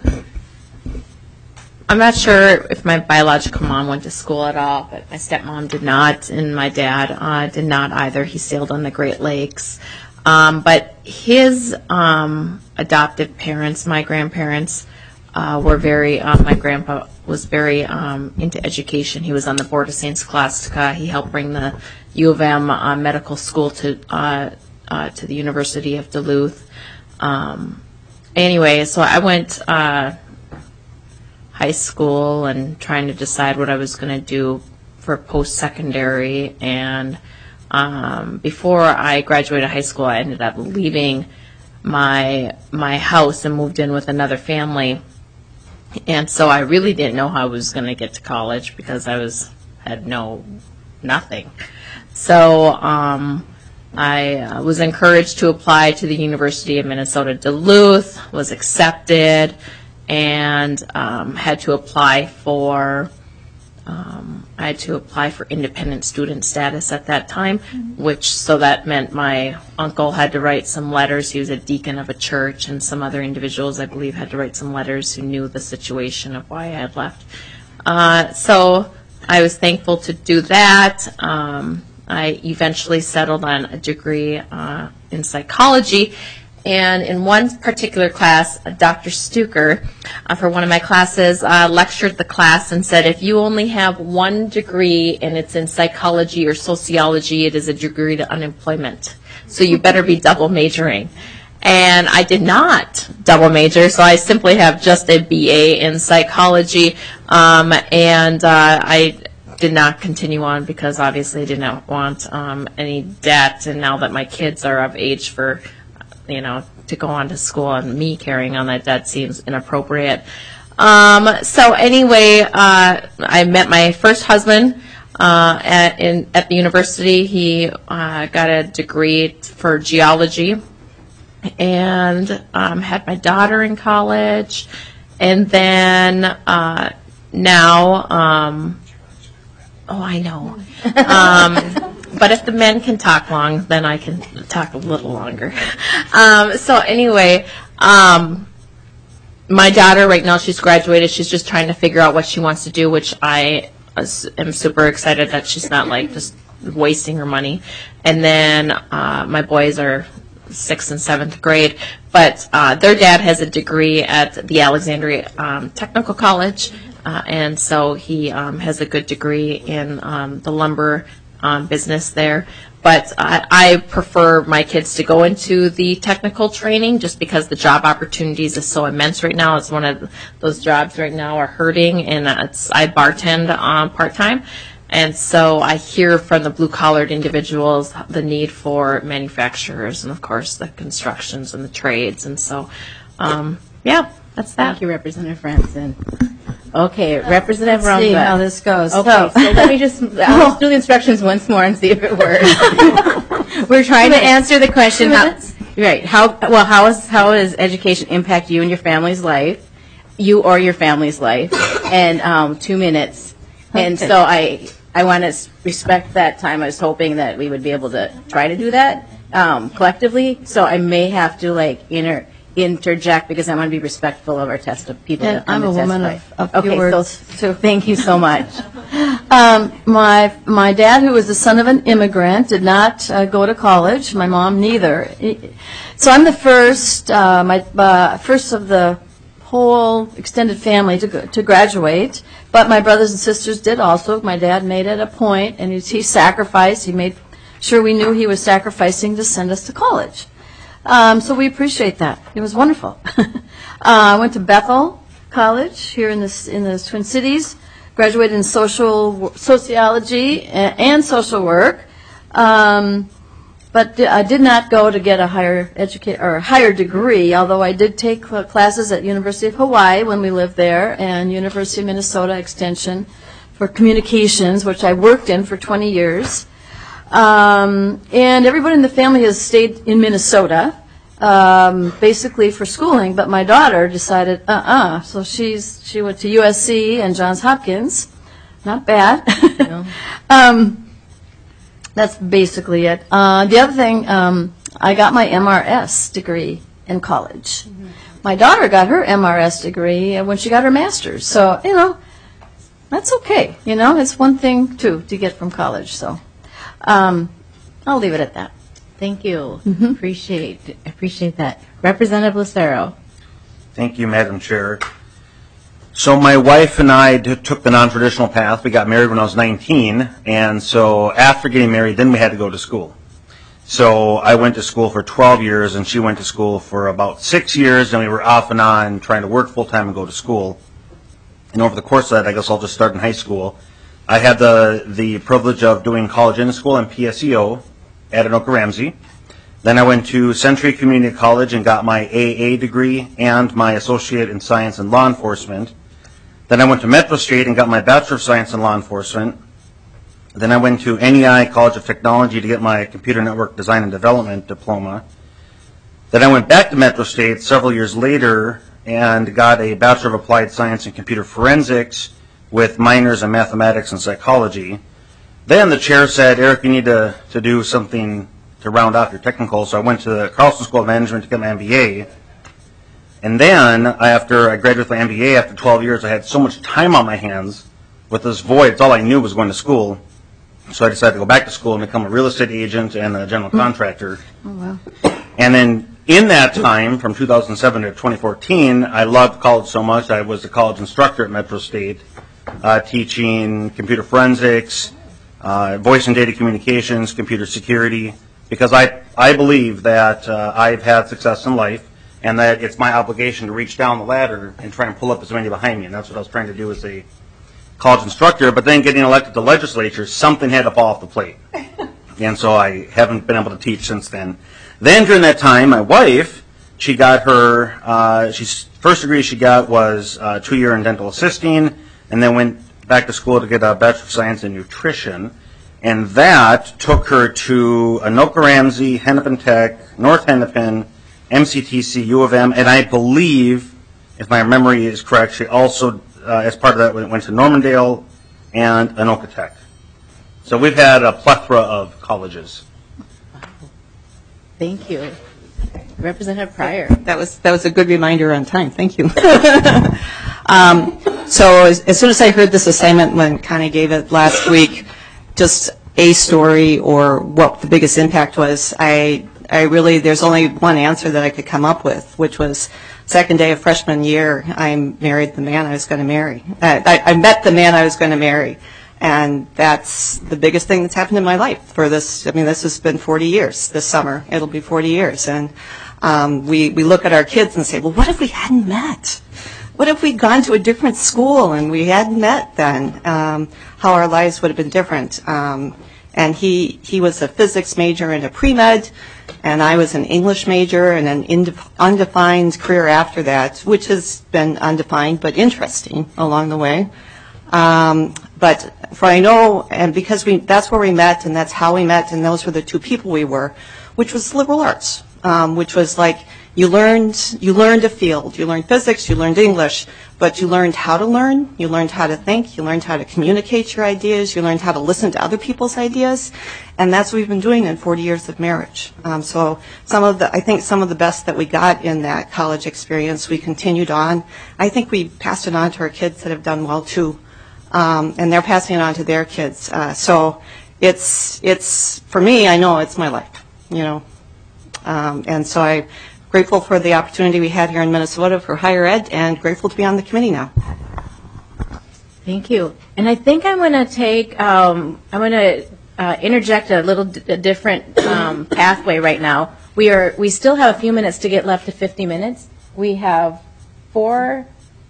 [SPEAKER 4] I'm not sure if my biological mom went to school at all, but my stepmom did not, and my dad uh, did not either. He sailed on the Great Lakes. Um, but his um, adoptive parents, my grandparents, uh, were very, uh, my grandpa was very um, into education. He was on the board of Saint Scholastica. He helped bring the U of M uh, medical school to uh, uh, to the University of Duluth. Um, anyway, so I went uh, high school and trying to decide what I was going to do for post-secondary, and um, before I graduated high school, I ended up leaving my my house and moved in with another family, and so I really didn't know how I was going to get to college because I was had no nothing. So um, I uh, was encouraged to apply to the University of Minnesota Duluth, was accepted, and um, had to apply for um, I had to apply for independent student status at that time, mm-hmm. which so that meant my uncle had to write some letters. He was a deacon of a church, and some other individuals, I believe, had to write some letters who knew the situation of why I had left. Uh, so I was thankful to do that. Um, I eventually settled on a degree uh, in psychology. and in one particular class, Doctor Stuker, uh, for one of my classes, uh, lectured the class and said, if you only have one degree and it's in psychology or sociology, it is a degree to unemployment. So you better be double majoring. And I did not double major, so I simply have just a B A in psychology, um, and uh, I did not continue on because obviously I did not want um, any debt, and now that my kids are of age for, you know, to go on to school, and me carrying on that debt seems inappropriate. Um, so anyway, uh, I met my first husband uh, at, in, at the university. He uh, got a degree for geology, and um, had my daughter in college, and then uh, now, um, oh, I know. Um, but if the men can talk long, then I can talk a little longer. Um, so anyway, um, my daughter right now, she's graduated. She's just trying to figure out what she wants to do, which I am super excited that she's not like just wasting her money. And then uh, my boys are sixth and seventh grade, but uh, their dad has a degree at the Alexandria um, Technical College, uh, and so he um, has a good degree in um, the lumber um, business there. But I, I prefer my kids to go into the technical training just because the job opportunities is so immense right now. It's one of those jobs right now are hurting, and it's, I bartend um, part-time. And so I hear from the blue-collared individuals the need for manufacturers and, of course, the constructions and the trades. And so, um, yeah, that's that.
[SPEAKER 1] Thank you, Representative Franson. Okay, Representative Rumba.
[SPEAKER 10] Let's see how this goes.
[SPEAKER 1] Okay,
[SPEAKER 10] So-
[SPEAKER 1] so let me just, I'll do the instructions once more and see if it works. We're trying to answer the question.
[SPEAKER 10] Two
[SPEAKER 1] how-
[SPEAKER 10] minutes?
[SPEAKER 1] Right. How, well, how is, how does education impact you and your family's life, you or your family's life? And um, two minutes. And
[SPEAKER 10] Okay.
[SPEAKER 1] so I, I want to respect that time. I was hoping that we would be able to try to do that um, collectively. So I may have to like inter, interject because I want to be respectful of our test of people.
[SPEAKER 10] And
[SPEAKER 1] that come
[SPEAKER 10] I'm
[SPEAKER 1] to
[SPEAKER 10] a woman
[SPEAKER 1] testify.
[SPEAKER 10] of- of few
[SPEAKER 1] okay,
[SPEAKER 10] words,
[SPEAKER 1] so, so thank you so much.
[SPEAKER 10] Um, my my dad, who was the son of an immigrant, did not uh, go to college. My mom neither. So I'm the first, uh, my uh, first of the whole extended family to go, to graduate. But my brothers and sisters did also. My dad made it a point, and he, he sacrificed. He made sure we knew he was sacrificing to send us to college. Um, so we appreciate that. It was wonderful. uh, I went to Bethel College here in the in the Twin Cities. Graduated in social sociology and, and social work, um, but I did not go to get a higher educate or a higher degree. Although I did take classes at University of Hawaii when we lived there, and University of Minnesota Extension for communications, which I worked in for twenty years. Um, and everyone in the family has stayed in Minnesota, um, basically for schooling. But my daughter decided, uh-uh. So she's she went to U S C and Johns Hopkins. Not bad. um, that's basically it. Uh, the other thing, um, I got my M R S degree in college. Mm-hmm. My daughter got her M R S degree when she got her master's. So, you know, that's okay. You know, it's one thing, too, to get from college. So um, I'll leave it at that.
[SPEAKER 1] Thank you. Mm-hmm. Appreciate appreciate that. Representative Lucero.
[SPEAKER 15] Thank you, Madam Chair. So my wife and I d- took the non-traditional path. We got married when I was nineteen, and so after getting married, then we had to go to school. So I went to school for twelve years, and she went to school for about six years, and we were off and on trying to work full-time and go to school. And over the course of that, I guess I'll just start in high school. I had the, the privilege of doing college in school and P S E O at Anoka Ramsey. Then I went to Century Community College and got my A A degree and my associate in science and law enforcement. Then I went to Metro State and got my Bachelor of Science in Law Enforcement. Then I went to N E I College of Technology to get my Computer Network Design and Development diploma. Then I went back to Metro State several years later and got a Bachelor of Applied Science in Computer Forensics with minors in Mathematics and Psychology. Then the chair said, Eric, you need to, to do something to round off your technical, so I went to the Carlson School of Management to get my M B A. And then, after I graduated with my M B A, after twelve years, I had so much time on my hands with this void. It's all I knew was going to school. So I decided to go back to school and become a real estate agent and a general contractor.
[SPEAKER 10] Oh, wow.
[SPEAKER 15] And then In that time, from two thousand seven to twenty fourteen, I loved college so much. I was a college instructor at Metro State, uh, teaching computer forensics, uh, voice and data communications, computer security, because I, I believe that uh, I've had success in life and that it's my obligation to reach down the ladder and try and pull up as many behind me. And that's what I was trying to do as a college instructor. But then getting elected to legislature, something had to fall off the plate. And so I haven't been able to teach since then. Then during that time, my wife, she got her, uh, she's, first degree she got was uh, two-year in dental assisting, and then went back to school to get a Bachelor of Science in Nutrition. And that took her to Anoka Ramsey, Hennepin Tech, North Hennepin, M C T C, U of M, and I believe, if my memory is correct, she also, uh, as part of that, went to Normandale and Anoka Tech. So we've had a plethora of colleges.
[SPEAKER 1] Thank you. Representative Pryor.
[SPEAKER 16] That was that was a good reminder on time. Thank you. um, so as, as soon as I heard this assignment when Connie gave it last week, just a story or what the biggest impact was, I I really, there's only one answer that I could come up with, which was second day of freshman year, I married the man I was going to marry. Uh, I, I met the man I was going to marry. And that's the biggest thing that's happened in my life for this. I mean, this has been forty years this summer. It'll be forty years. And um, we, we look at our kids and say, well, what if we hadn't met? What if we'd gone to a different school and we hadn't met then? Um, how our lives would have been different. Um, and he, he was a physics major and a pre-med, and I was an English major and an indef- undefined career after that, which has been undefined but interesting along the way. Um, but for I know, and because we, that's where we met, and that's how we met, and those were the two people we were, which was liberal arts, um, which was like you learned, you learned a field, you learned physics, you learned English, but you learned how to learn, you learned how to think, you learned how to communicate your ideas, you learned how to listen to other people's ideas, and that's what we've been doing in forty years of marriage. Um, so some of the, I think some of the best that we got in that college experience, we continued on. I think we passed it on to our kids that have done well too. Um, and they're passing it on to their kids. Uh, so it's, it's, for me, I know it's my life, you know. Um, and so I'm grateful for the opportunity we had here in Minnesota for higher ed, and grateful to be on the committee now.
[SPEAKER 1] Thank you. And I think I'm going to take, um, I'm going to uh, interject a little d- a different um, pathway right now. We are, we still have a few minutes to get left to fifty minutes. We have four,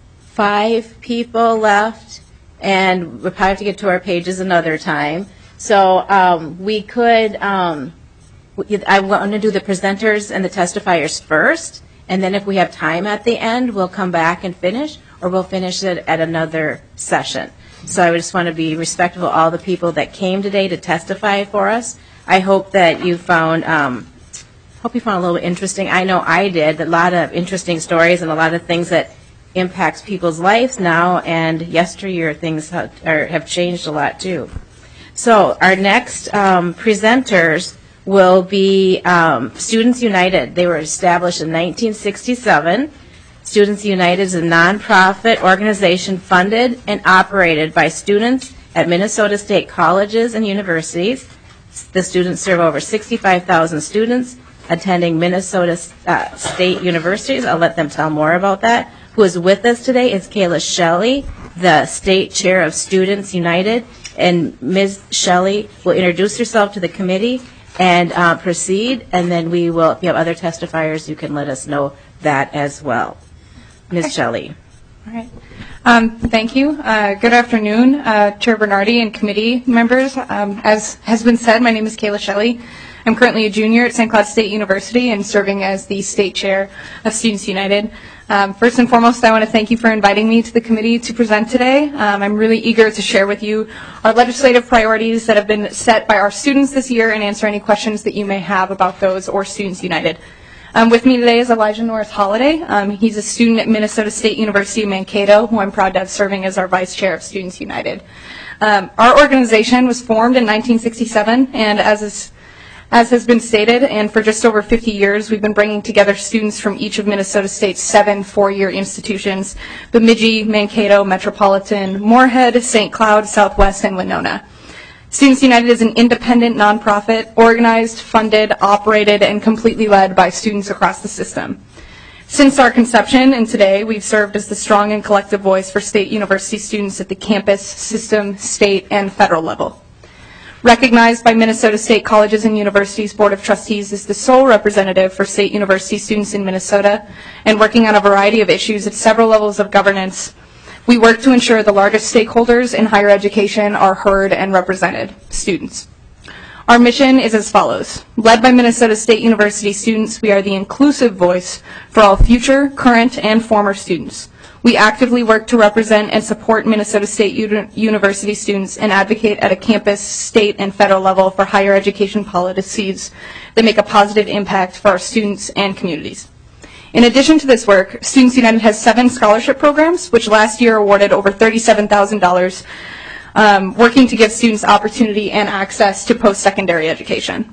[SPEAKER 1] five people left, and we'll probably have to get to our pages another time. So um, we could, um, I want to do the presenters and the testifiers first, and then if we have time at the end, we'll come back and finish, or we'll finish it at another session. So I just want to be respectful of all the people that came today to testify for us. I hope that you found, um, hope you found a little interesting. I know I did, a lot of interesting stories and a lot of things that impacts people's lives now, and yesteryear things have, are, have changed a lot too. So our next um, presenters will be um, Students United. They were established in nineteen sixty-seven. Students United is a nonprofit organization funded and operated by students at Minnesota State colleges and universities. The students serve over sixty-five thousand students attending Minnesota uh, State universities. I'll let them tell more about that. Who is with us today is Kayla Shelley, the State Chair of Students United. And Miz Shelley will introduce herself to the committee and uh, proceed, and then we will, if you have other testifiers, you can let us know that as well. Miz Shelley.
[SPEAKER 17] All right. Um, thank you. Uh, good afternoon, uh, Chair Bernardi and committee members. Um, as has been said, my name is Kayla Shelley. I'm currently a junior at Saint Cloud State University and serving as the State Chair of Students United. Um, first and foremost, I want to thank you for inviting me to the committee to present today. Um, I'm really eager to share with you our legislative priorities that have been set by our students this year and answer any questions that you may have about those or Students United. Um, with me today is Elijah Norris Holiday. Um, he's a student at Minnesota State University Mankato, who I'm proud to have serving as our Vice Chair of Students United. Um, our organization was formed in nineteen sixty-seven, and as is As has been stated, and for just over fifty years, we've been bringing together students from each of Minnesota State's seven four-year institutions: Bemidji, Mankato, Metropolitan, Moorhead, Saint Cloud, Southwest, and Winona. Students United is an independent nonprofit, organized, funded, operated, and completely led by students across the system. Since our conception and today, we've served as the strong and collective voice for state university students at the campus, system, state, and federal level. Recognized by Minnesota State Colleges and Universities Board of Trustees as the sole representative for state university students in Minnesota, and working on a variety of issues at several levels of governance, we work to ensure the largest stakeholders in higher education are heard and represented, students. Our mission is as follows. Led by Minnesota State University students, we are the inclusive voice for all future, current, and former students. We actively work to represent and support Minnesota State Uni- University students and advocate at a campus, state, and federal level for higher education policies that make a positive impact for our students and communities. In addition to this work, Students United has seven scholarship programs, which last year awarded over thirty-seven thousand dollars, um, working to give students opportunity and access to post-secondary education.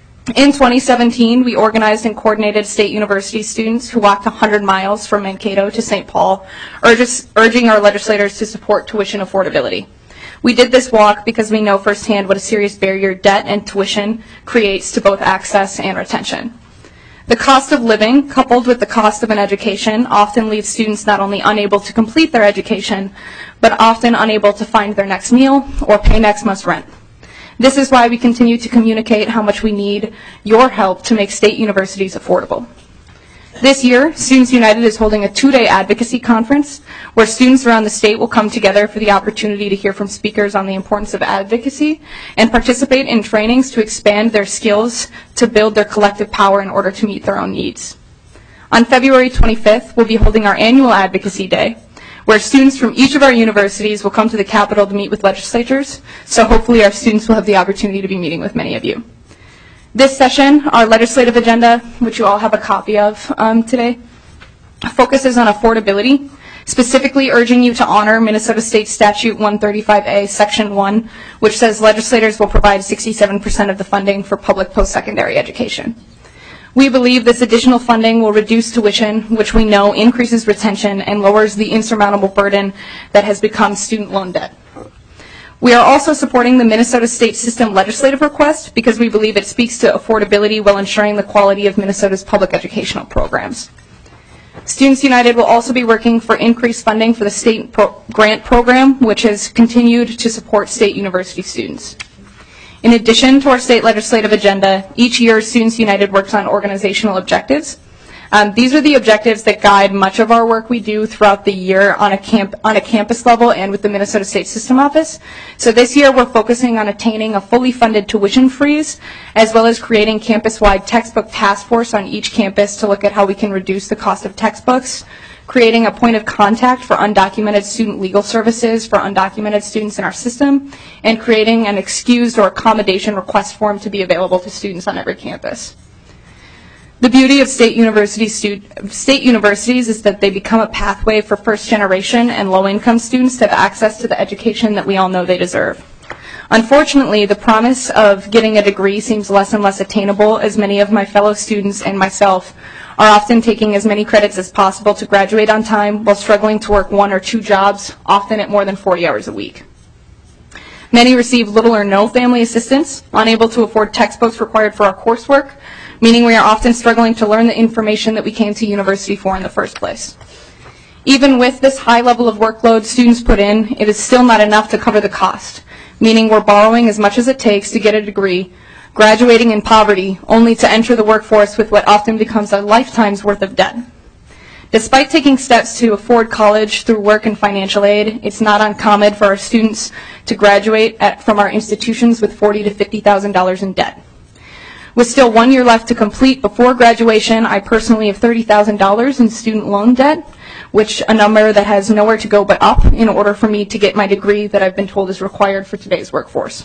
[SPEAKER 17] In twenty seventeen, we organized and coordinated state university students who walked one hundred miles from Mankato to Saint Paul, urges, urging our legislators to support tuition affordability. We did this walk because we know firsthand what a serious barrier debt and tuition creates to both access and retention. The cost of living, coupled with the cost of an education, often leaves students not only unable to complete their education, but often unable to find their next meal or pay next month's rent. This is why we continue to communicate how much we need your help to make state universities affordable. This year, Students United is holding a two-day advocacy conference where students around the state will come together for the opportunity to hear from speakers on the importance of advocacy and participate in trainings to expand their skills to build their collective power in order to meet their own needs. On February twenty-fifth, we'll be holding our annual Advocacy Day, where students from each of our universities will come to the Capitol to meet with legislators, so hopefully our students will have the opportunity to be meeting with many of you. This session, our legislative agenda, which you all have a copy of um, today, focuses on affordability, specifically urging you to honor Minnesota State Statute one thirty-five A, Section one, which says legislators will provide sixty-seven percent of the funding for public post-secondary education. We believe this additional funding will reduce tuition, which we know increases retention and lowers the insurmountable burden that has become student loan debt. We are also supporting the Minnesota State System legislative request because we believe it speaks to affordability while ensuring the quality of Minnesota's public educational programs. Students United will also be working for increased funding for the state pro- grant program, which has continued to support state university students. In addition to our state legislative agenda, each year Students United works on organizational objectives. Um, these are the objectives that guide much of our work we do throughout the year on a, camp, on a campus level and with the Minnesota State System Office. So this year we're focusing on attaining a fully funded tuition freeze, as well as creating campus-wide textbook task force on each campus to look at how we can reduce the cost of textbooks, creating a point of contact for undocumented student legal services for undocumented students in our system, and creating an excused or accommodation request form to be available to students on every campus. The beauty of state, university stu- state universities is that they become a pathway for first-generation and low-income students to have access to the education that we all know they deserve. Unfortunately, the promise of getting a degree seems less and less attainable, as many of my fellow students and myself are often taking as many credits as possible to graduate on time while struggling to work one or two jobs, often at more than forty hours a week. Many receive little or no family assistance, unable to afford textbooks required for our coursework, meaning we are often struggling to learn the information that we came to university for in the first place. Even with this high level of workload students put in, it is still not enough to cover the cost, meaning we're borrowing as much as it takes to get a degree, graduating in poverty, only to enter the workforce with what often becomes a lifetime's worth of debt. Despite taking steps to afford college through work and financial aid, it's not uncommon for our students to graduate at, from our institutions with forty thousand to fifty thousand dollars in debt. With still one year left to complete before graduation, I personally have thirty thousand dollars in student loan debt, which a number that has nowhere to go but up in order for me to get my degree that I've been told is required for today's workforce.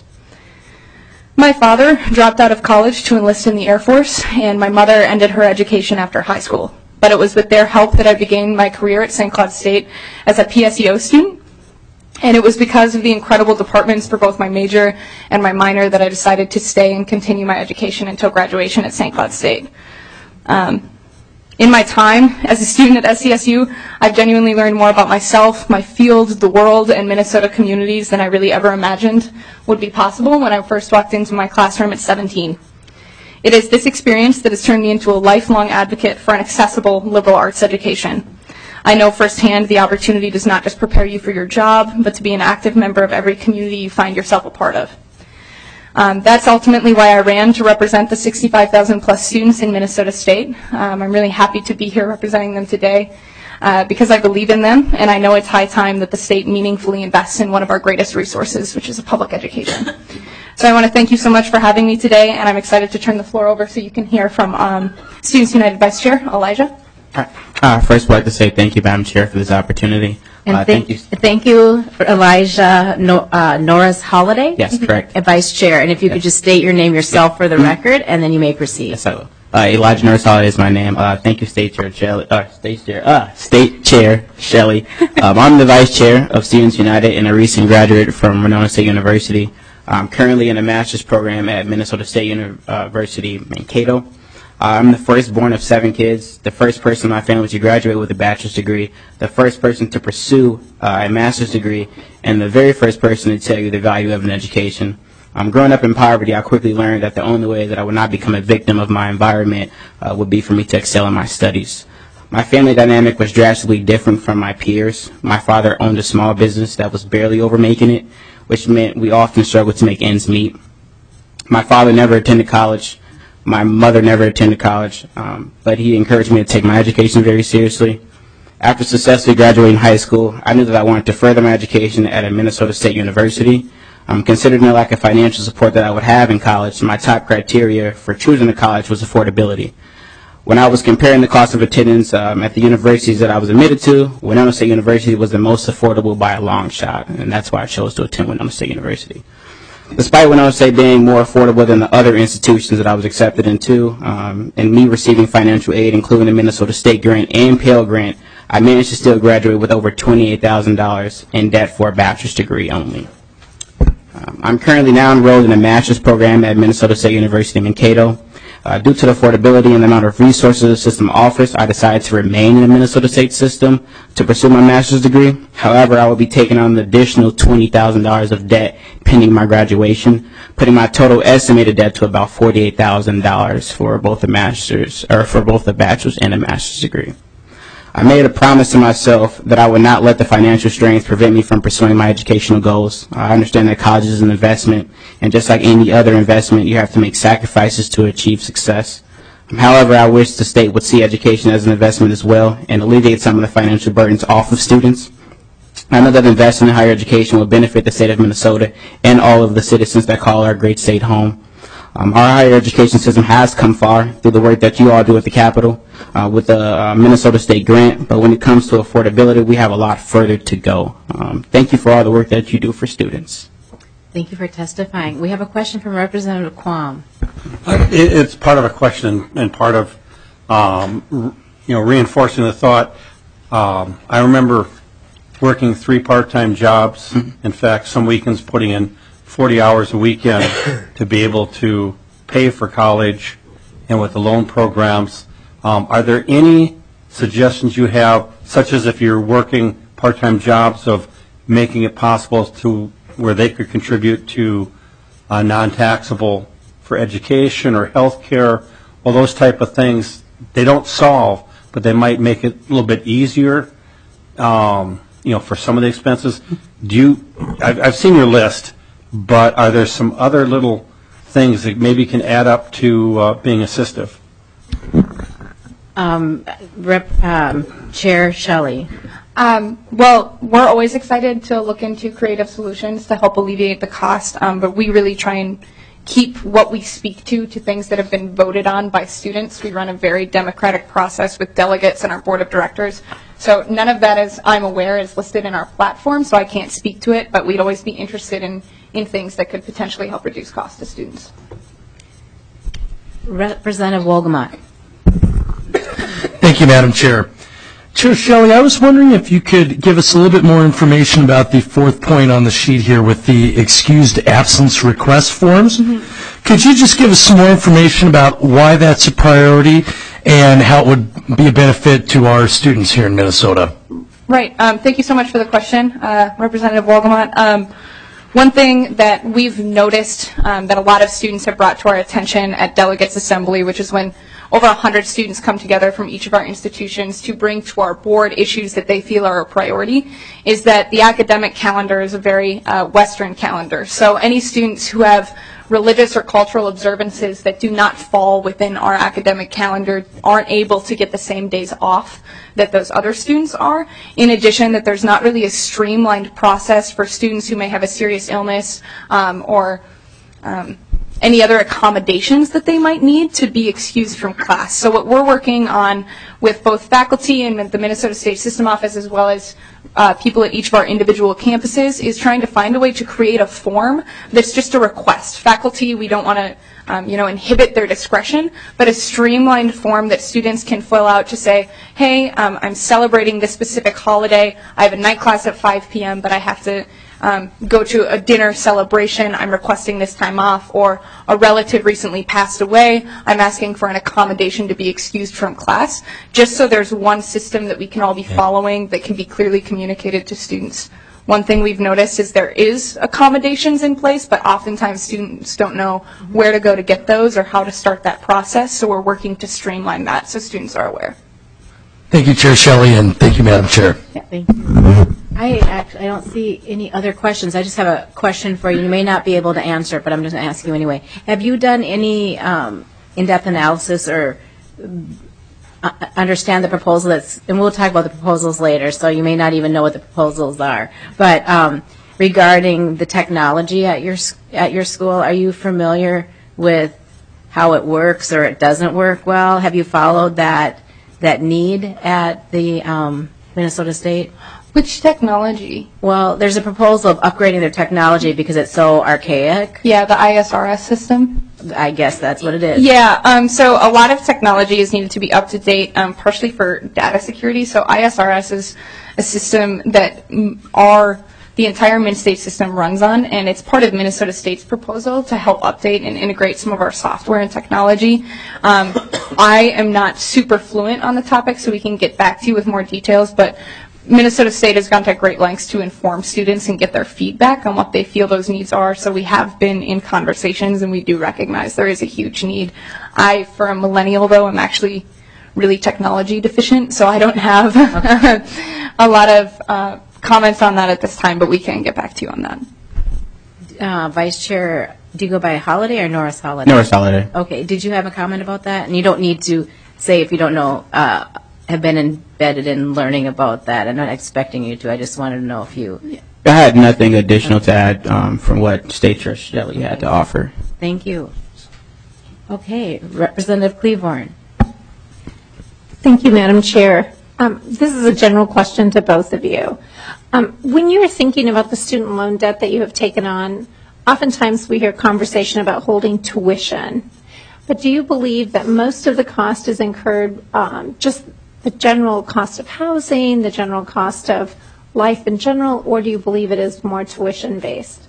[SPEAKER 17] My father dropped out of college to enlist in the Air Force, and my mother ended her education after high school. But it was with their help that I began my career at Saint Cloud State as a P S E O student. And it was because of the incredible departments for both my major and my minor that I decided to stay and continue my education until graduation at Saint Cloud State. Um, In my time as a student at S C S U, I've genuinely learned more about myself, my field, the world, and Minnesota communities than I really ever imagined would be possible when I first walked into my classroom at seventeen. It is this experience that has turned me into a lifelong advocate for an accessible liberal arts education. I know firsthand the opportunity does not just prepare you for your job, but to be an active member of every community you find yourself a part of. Um, that's ultimately why I ran to represent the sixty-five thousand plus students in Minnesota State. Um, I'm really happy to be here representing them today uh, because I believe in them, and I know it's high time that the state meaningfully invests in one of our greatest resources, which is a public education. So I want to thank you so much for having me today, and I'm excited to turn the floor over so you can hear from um, Students United Vice Chair Elijah.
[SPEAKER 18] Uh, first, I'd like to say thank you, Madam Chair, for this opportunity.
[SPEAKER 1] And
[SPEAKER 18] uh,
[SPEAKER 1] thank,
[SPEAKER 18] thank you.
[SPEAKER 1] Thank you, Elijah no, uh, Norris Holiday.
[SPEAKER 18] Yes, correct.
[SPEAKER 1] Vice Chair. And if you
[SPEAKER 18] yes.
[SPEAKER 1] could just state your name yourself yes. for the mm-hmm. record, and then you may proceed.
[SPEAKER 18] Yes, I will. Uh, Elijah Norris Holiday is my name. Uh, thank you, State Chair Shelley. Uh, State Chair. Uh, State Chair Shelley. um, I'm the Vice Chair of Students United and a recent graduate from Winona State University. I'm currently in a master's program at Minnesota State University, Mankato. Uh, I'm the firstborn of seven kids, the first person in my family to graduate with a bachelor's degree, the first person to pursue uh, a master's degree, and the very first person to tell you the value of an education. Um, growing up in poverty, I quickly learned that the only way that I would not become a victim of my environment uh, would be for me to excel in my studies. My family dynamic was drastically different from my peers. My father owned a small business that was barely over making it, which meant we often struggled to make ends meet. My father never attended college. My mother never attended college, um, but he encouraged me to take my education very seriously. After successfully graduating high school, I knew that I wanted to further my education at a Minnesota State University. Um, considering the lack of financial support that I would have in college, my top criteria for choosing a college was affordability. When I was comparing the cost of attendance um, at the universities that I was admitted to, Winona State University was the most affordable by a long shot, and that's why I chose to attend Winona State University. Despite Winona State being more affordable than the other institutions that I was accepted into, um, and me receiving financial aid, including the Minnesota State grant and Pell Grant, I managed to still graduate with over twenty-eight thousand dollars in debt for a bachelor's degree only. Um, I'm currently now enrolled in a master's program at Minnesota State University, Mankato. Uh, due to the affordability and the amount of resources the system offers, I decided to remain in the Minnesota State system to pursue my master's degree. However, I will be taking on an additional twenty thousand dollars of debt pending my graduation, putting my total estimated debt to about forty-eight thousand dollars for both the master's, or for both the bachelor's and a master's degree. I made a promise to myself that I would not let the financial strains prevent me from pursuing my educational goals. I understand that college is an investment, and just like any other investment, you have to make sacrifices to achieve success. However, I wish the state would see education as an investment as well and alleviate some of the financial burdens off of students. I know that investing in higher education will benefit the state of Minnesota and all of the citizens that call our great state home. Um, our higher education system has come far through the work that you all do at the Capitol uh, with the uh, Minnesota State grant, but when it comes to affordability, we have a lot further to go. Um, thank you for all the work that you do for students.
[SPEAKER 1] Thank you for testifying. We have a question from Representative Quam.
[SPEAKER 12] It, it's part of a question and part of, um, you know, reinforcing the thought. Um, I remember working three part-time jobs. Mm-hmm. In fact, some weekends putting in forty hours a weekend to be able to pay for college and with the loan programs. Um, are there any suggestions you have, such as if you're working part-time jobs, of making it possible to where they could contribute to uh, non-taxable for education or health care, all those type of things? They don't solve, but they might make it a little bit easier, um, you know, for some of the expenses. Do you, I've, I've seen your list, but are there some other little things that maybe can add up to uh, being assistive?
[SPEAKER 1] Um, Rep, um, Chair Shelley.
[SPEAKER 17] Um, well, we're always excited to look into creative solutions to help alleviate the cost, um, but we really try and keep what we speak to to things that have been voted on by students. We run a very democratic process with delegates and our board of directors. So none of that, as I'm aware, is listed in our platform, so I can't speak to it, but we'd always be interested in, in things that could potentially help reduce costs to students.
[SPEAKER 1] Representative Wolgamott.
[SPEAKER 8] Thank you, Madam Chair. Chair Shelley, I was wondering if you could give us a little bit more information about the fourth point on the sheet here with the excused absence request forms. Mm-hmm. Could you just give us some more information about why that's a priority and how it would be a benefit to our students here in Minnesota.
[SPEAKER 17] Right. Um, thank you so much for the question, uh, Representative Wolgamott. Um, one thing that we've noticed um, that a lot of students have brought to our attention at Delegates Assembly, which is when over one hundred students come together from each of our institutions to bring to our board issues that they feel are a priority, is that the academic calendar is a very uh, Western calendar. So any students who have religious or cultural observances that do not fall within our academic calendar aren't able to get the same days off that those other students are. In addition, that there's not really a streamlined process for students who may have a serious illness um, or um, any other accommodations that they might need to be excused from class. So what we're working on with both faculty and the Minnesota State System Office, as well as uh, people at each of our individual campuses, is trying to find a way to create a form that's just a request. Faculty, we don't want to um, you know, inhibit their discretion, but a streamlined form that students can fill out to say, hey, um, I'm celebrating this specific holiday. I have a night class at five p m, but I have to Um, go to a dinner celebration, I'm requesting this time off, or a relative recently passed away, I'm asking for an accommodation to be excused from class, just so there's one system that we can all be following that can be clearly communicated to students. One thing we've noticed is there is accommodations in place, but oftentimes students don't know where to go to get those or how to start that process, so we're working to streamline that so students are aware.
[SPEAKER 8] Thank you, Chair Shelley, and thank you, Madam Chair.
[SPEAKER 1] Yeah, thank you. I actually, I don't see any other questions. I just have a question for you. You may not be able to answer it, but I'm just going to ask you anyway. Have you done any um, in-depth analysis or uh, understand the proposal that's, and we'll talk about the proposals later, so you may not even know what the proposals are, but um, regarding the technology at your, at your school, are you familiar with how it works or it doesn't work well? Have you followed that, that need at the um, Minnesota State?
[SPEAKER 17] Which technology?
[SPEAKER 1] Well, there's a proposal of upgrading their technology because it's so archaic.
[SPEAKER 17] Yeah, the I S R S system.
[SPEAKER 1] I guess that's what it is.
[SPEAKER 17] Yeah, um, so a lot of technology is needed to be up to date, um, partially for data security. So I S R S is a system that our the entire Min-State system runs on, and it's part of Minnesota State's proposal to help update and integrate some of our software and technology. Um, I am not super fluent on the topic, so we can get back to you with more details, but Minnesota State has gone to great lengths to inform students and get their feedback on what they feel those needs are. So we have been in conversations, and we do recognize there is a huge need. I, for a millennial, though, am actually really technology deficient, so I don't have a lot of uh, comments on that at this time, but we can get back to you on that.
[SPEAKER 1] Uh, Vice Chair, do you go by Holiday or Norris Holiday?
[SPEAKER 18] Norris Holiday.
[SPEAKER 1] Okay. Did you have a comment about that? And you don't need to say if you don't know. Uh, have been embedded in learning about that. I'm not expecting you to. I just wanted to know if you...
[SPEAKER 18] I had nothing additional to add um, from what State Chair Shelley had to offer.
[SPEAKER 1] Thank you. Okay, Representative Cleavorn.
[SPEAKER 6] Thank you, Madam Chair. Um, this is a general question to both of you. Um, when you're thinking about the student loan debt that you have taken on, oftentimes we hear conversation about holding tuition. But do you believe that most of the cost is incurred um, just the general cost of housing, the general cost of life in general, or do you believe it is more tuition-based?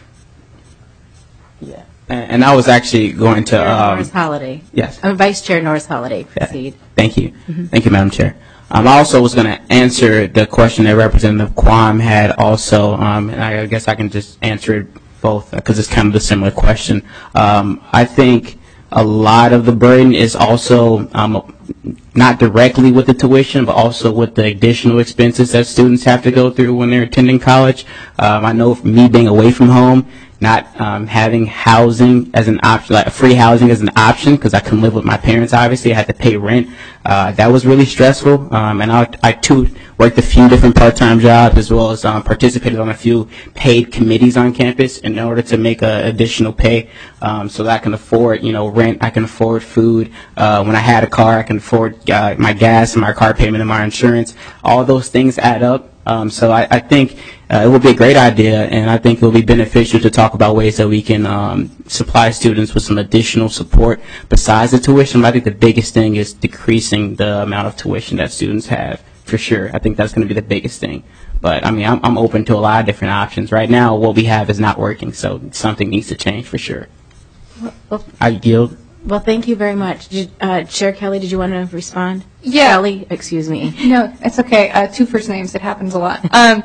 [SPEAKER 18] Yeah. And, and I was actually going to... Um,
[SPEAKER 1] Norris Holiday.
[SPEAKER 18] Yes.
[SPEAKER 1] Uh, Vice Chair Norris Holiday, proceed.
[SPEAKER 18] Yeah. Thank you.
[SPEAKER 1] Mm-hmm.
[SPEAKER 18] Thank you, Madam Chair. Um, I also was going to answer the question that Representative Quam had also, um, and I guess I can just answer it both because it's kind of a similar question. Um, I think a lot of the burden is also um, not directly with the tuition, but also with the additional expenses that students have to go through when they're attending college. Um, I know for me being away from home, not um, having housing as an option, like free housing as an option, because I couldn't live with my parents, obviously. I had to pay rent. Uh, that was really stressful. Um, and I, I, too, worked a few different part-time jobs as well as um, participated on a few paid committees on campus in order to make uh, additional pay um, so that I can afford, you know, rent. I can afford food. Uh, when I had a car, I can afford uh, my gas and my car payment and my insurance. All those things add up. Um, so I, I think uh, it would be a great idea, and I think it will be beneficial to talk about ways that we can um, supply students with some additional support besides the tuition. But I think the biggest thing is decreasing the amount of tuition that students have, for sure. I think that's going to be the biggest thing. But, I mean, I'm, I'm open to a lot of different options. Right now, what we have is not working, so something needs to change for sure. I yield.
[SPEAKER 1] Well, thank you very much. Did, uh, Chair Kelly, did you want to respond?
[SPEAKER 17] Yeah.
[SPEAKER 1] Kelly, excuse me.
[SPEAKER 17] No, it's okay. Uh, two first names, it happens a lot. Um,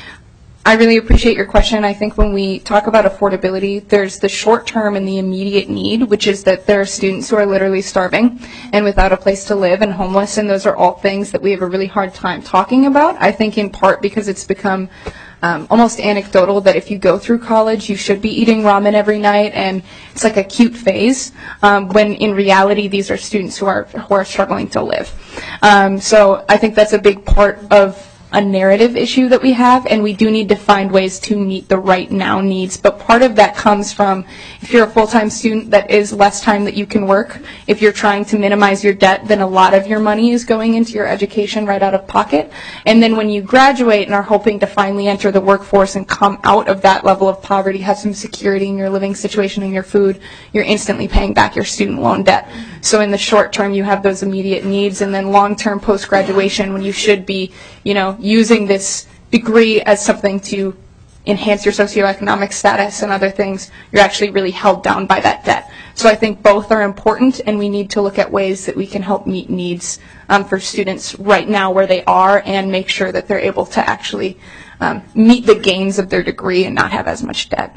[SPEAKER 17] I really appreciate your question. I think when we talk about affordability, there's the short term and the immediate need, which is that there are students who are literally starving and without a place to live and homeless, and those are all things that we have a really hard time talking about. I think in part because it's become um, almost anecdotal that if you go through college, you should be eating ramen every night, and it's like a cute phase, um, when in reality, these are students who are, who are struggling to live. Um, so I think that's a big part of a narrative issue that we have, and we do need to find ways to meet the right now needs. But part of that comes from, if you're a full-time student, that is less time that you can work. If you're trying to minimize your debt, then a lot of your money is going into your education right out of pocket. And then when you graduate and are hoping to finally enter the workforce and come out of that level of poverty, have some security in your living situation and your food, you're instantly paying back your student loan debt. So in the short term, you have those immediate needs, and then long-term post-graduation, when you should be, you know, using this degree as something to enhance your socioeconomic status and other things, you're actually really held down by that debt. So I think both are important, and we need to look at ways that we can help meet needs um, for students right now where they are, and make sure that they're able to actually um, meet the gains of their degree and not have as much debt.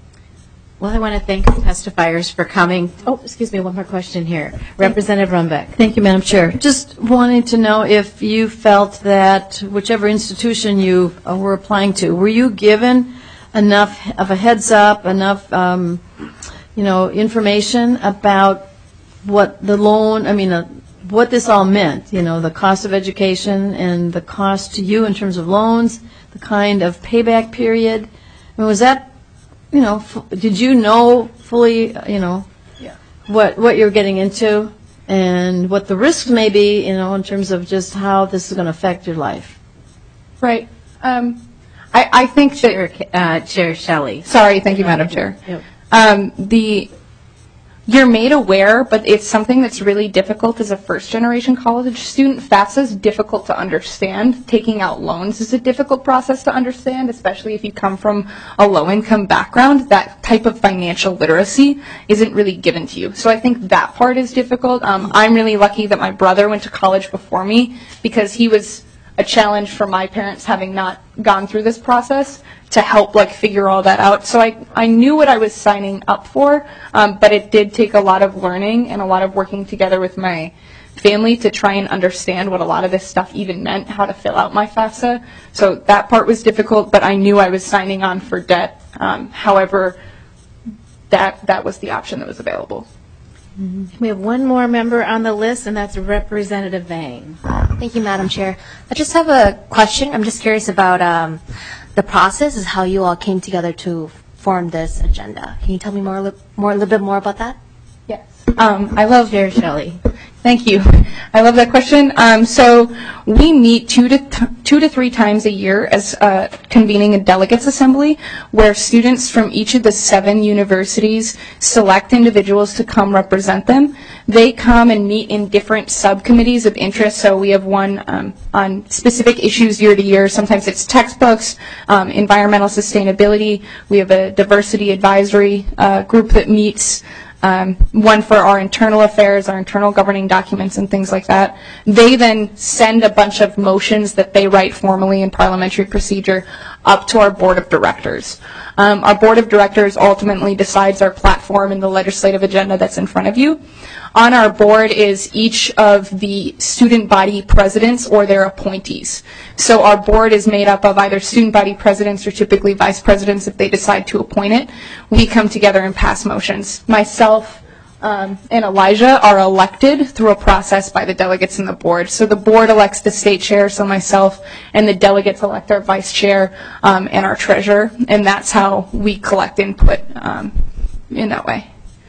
[SPEAKER 1] Well, I want to thank the testifiers for coming. Oh, excuse me, one more question here. Representative Runbeck.
[SPEAKER 19] Thank you, Madam Chair. Just wanting to know if you felt that whichever institution you uh, were applying to, were you given enough of a heads up, enough, um, you know, information about what the loan, I mean, uh, what this all meant, you know, the cost of education and the cost to you in terms of loans, the kind of payback period? I mean, was that, you know, f- did you know fully, uh, you know, yeah. what what you're getting into and what the risks may be, you know, in terms of just how this is going to affect your life?
[SPEAKER 17] Right. Um, I, I think
[SPEAKER 1] Chair,
[SPEAKER 17] that...
[SPEAKER 1] uh, Chair Shelley.
[SPEAKER 17] Sorry, thank you, Madam Chair.
[SPEAKER 1] Yep.
[SPEAKER 17] Um, the... You're made aware, but it's something that's really difficult as a first-generation college student. FAFSA is difficult to understand. Taking out loans is a difficult process to understand, especially if you come from a low-income background. That type of financial literacy isn't really given to you. So I think that part is difficult. Um, I'm really lucky that my brother went to college before me, because he was a challenge for my parents having not gone through this process to help like figure all that out. So I, I knew what I was signing up for, um, but it did take a lot of learning and a lot of working together with my family to try and understand what a lot of this stuff even meant, how to fill out my FAFSA. So that part was difficult, but I knew I was signing on for debt. Um, however, that that was the option that was available.
[SPEAKER 1] Mm-hmm. We have one more member on the list, and that's Representative Vang.
[SPEAKER 3] Thank you, Madam Chair. I just have a question. I'm just curious about um, the process, is how you all came together to form this agenda. Can you tell me more, more a little bit more about that?
[SPEAKER 17] Yes. Um, I love
[SPEAKER 1] Chair Shelley.
[SPEAKER 17] Thank you. I love that question. Um, so we meet two to th- two to three times a year as uh, convening a delegates assembly, where students from each of the seven universities select individuals to come represent them. They come and meet in different subcommittees of interest. So we have one um, on specific issues year to year. Sometimes it's textbooks, um, environmental sustainability. We have a diversity advisory uh, group that meets. Um, one for our internal affairs, our internal governing documents and things like that. They then send a bunch of motions that they write formally in parliamentary procedure up to our board of directors. Um, our board of directors ultimately decides our platform and the legislative agenda that's in front of you. On our board is each of the student body presidents or their appointees. So our board is made up of either student body presidents or typically vice presidents if they decide to appoint it. We come together and pass motions. Myself um, and Elijah are elected through a process by the delegates in the board. So the board elects the state chair, so myself, and the delegates elect our vice chair um, and our treasurer, and that's how we collect input um, in that way.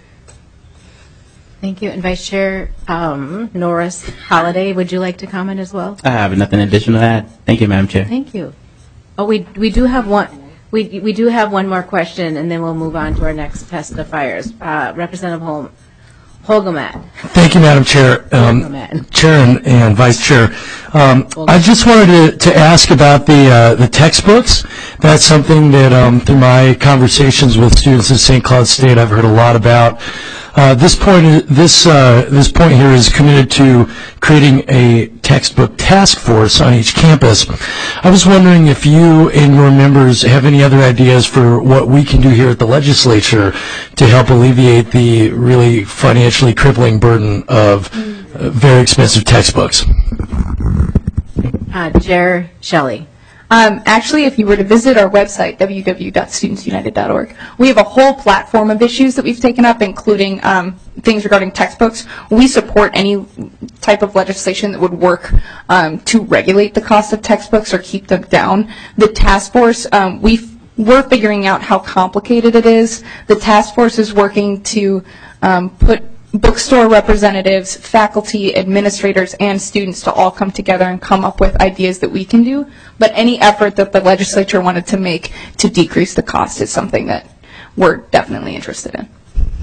[SPEAKER 1] Thank you. And Vice Chair um, Norris Holiday, would you like to comment as well?
[SPEAKER 18] I have nothing additional to add. Thank you, Madam Chair.
[SPEAKER 1] Thank you. Oh, we we do have one. We we do have one more question, and then we'll move on to our next testifiers. Uh, Representative Hol- Holgomat.
[SPEAKER 8] Thank you, Madam Chair. Um, Chair and, and Vice Chair. Um, I just wanted to, to ask about the uh, the textbooks. That's something that um, through my conversations with students at Saint Cloud State I've heard a lot about. Uh, this point, this uh, this point here is committed to creating a textbook task force on each campus. I was wondering if you and your members have any other ideas for what we can do here at the legislature to help alleviate the really financially crippling burden of uh, very expensive textbooks.
[SPEAKER 1] Uh, Chair Shelley.
[SPEAKER 17] Um, actually, if you were to visit our website, w w w dot students united dot org, we have a whole platform of issues that we've taken up, including um, things regarding textbooks. We support any type of legislation that would work um, to regulate the cost of textbooks or keep them down. The task force, um, we we're figuring out how complicated it is. The task force is working to um, put bookstore representatives, faculty, administrators, and students to all come together and come up with ideas that we can do. But any effort that the legislature wanted to make to decrease the cost is something that we're definitely interested in.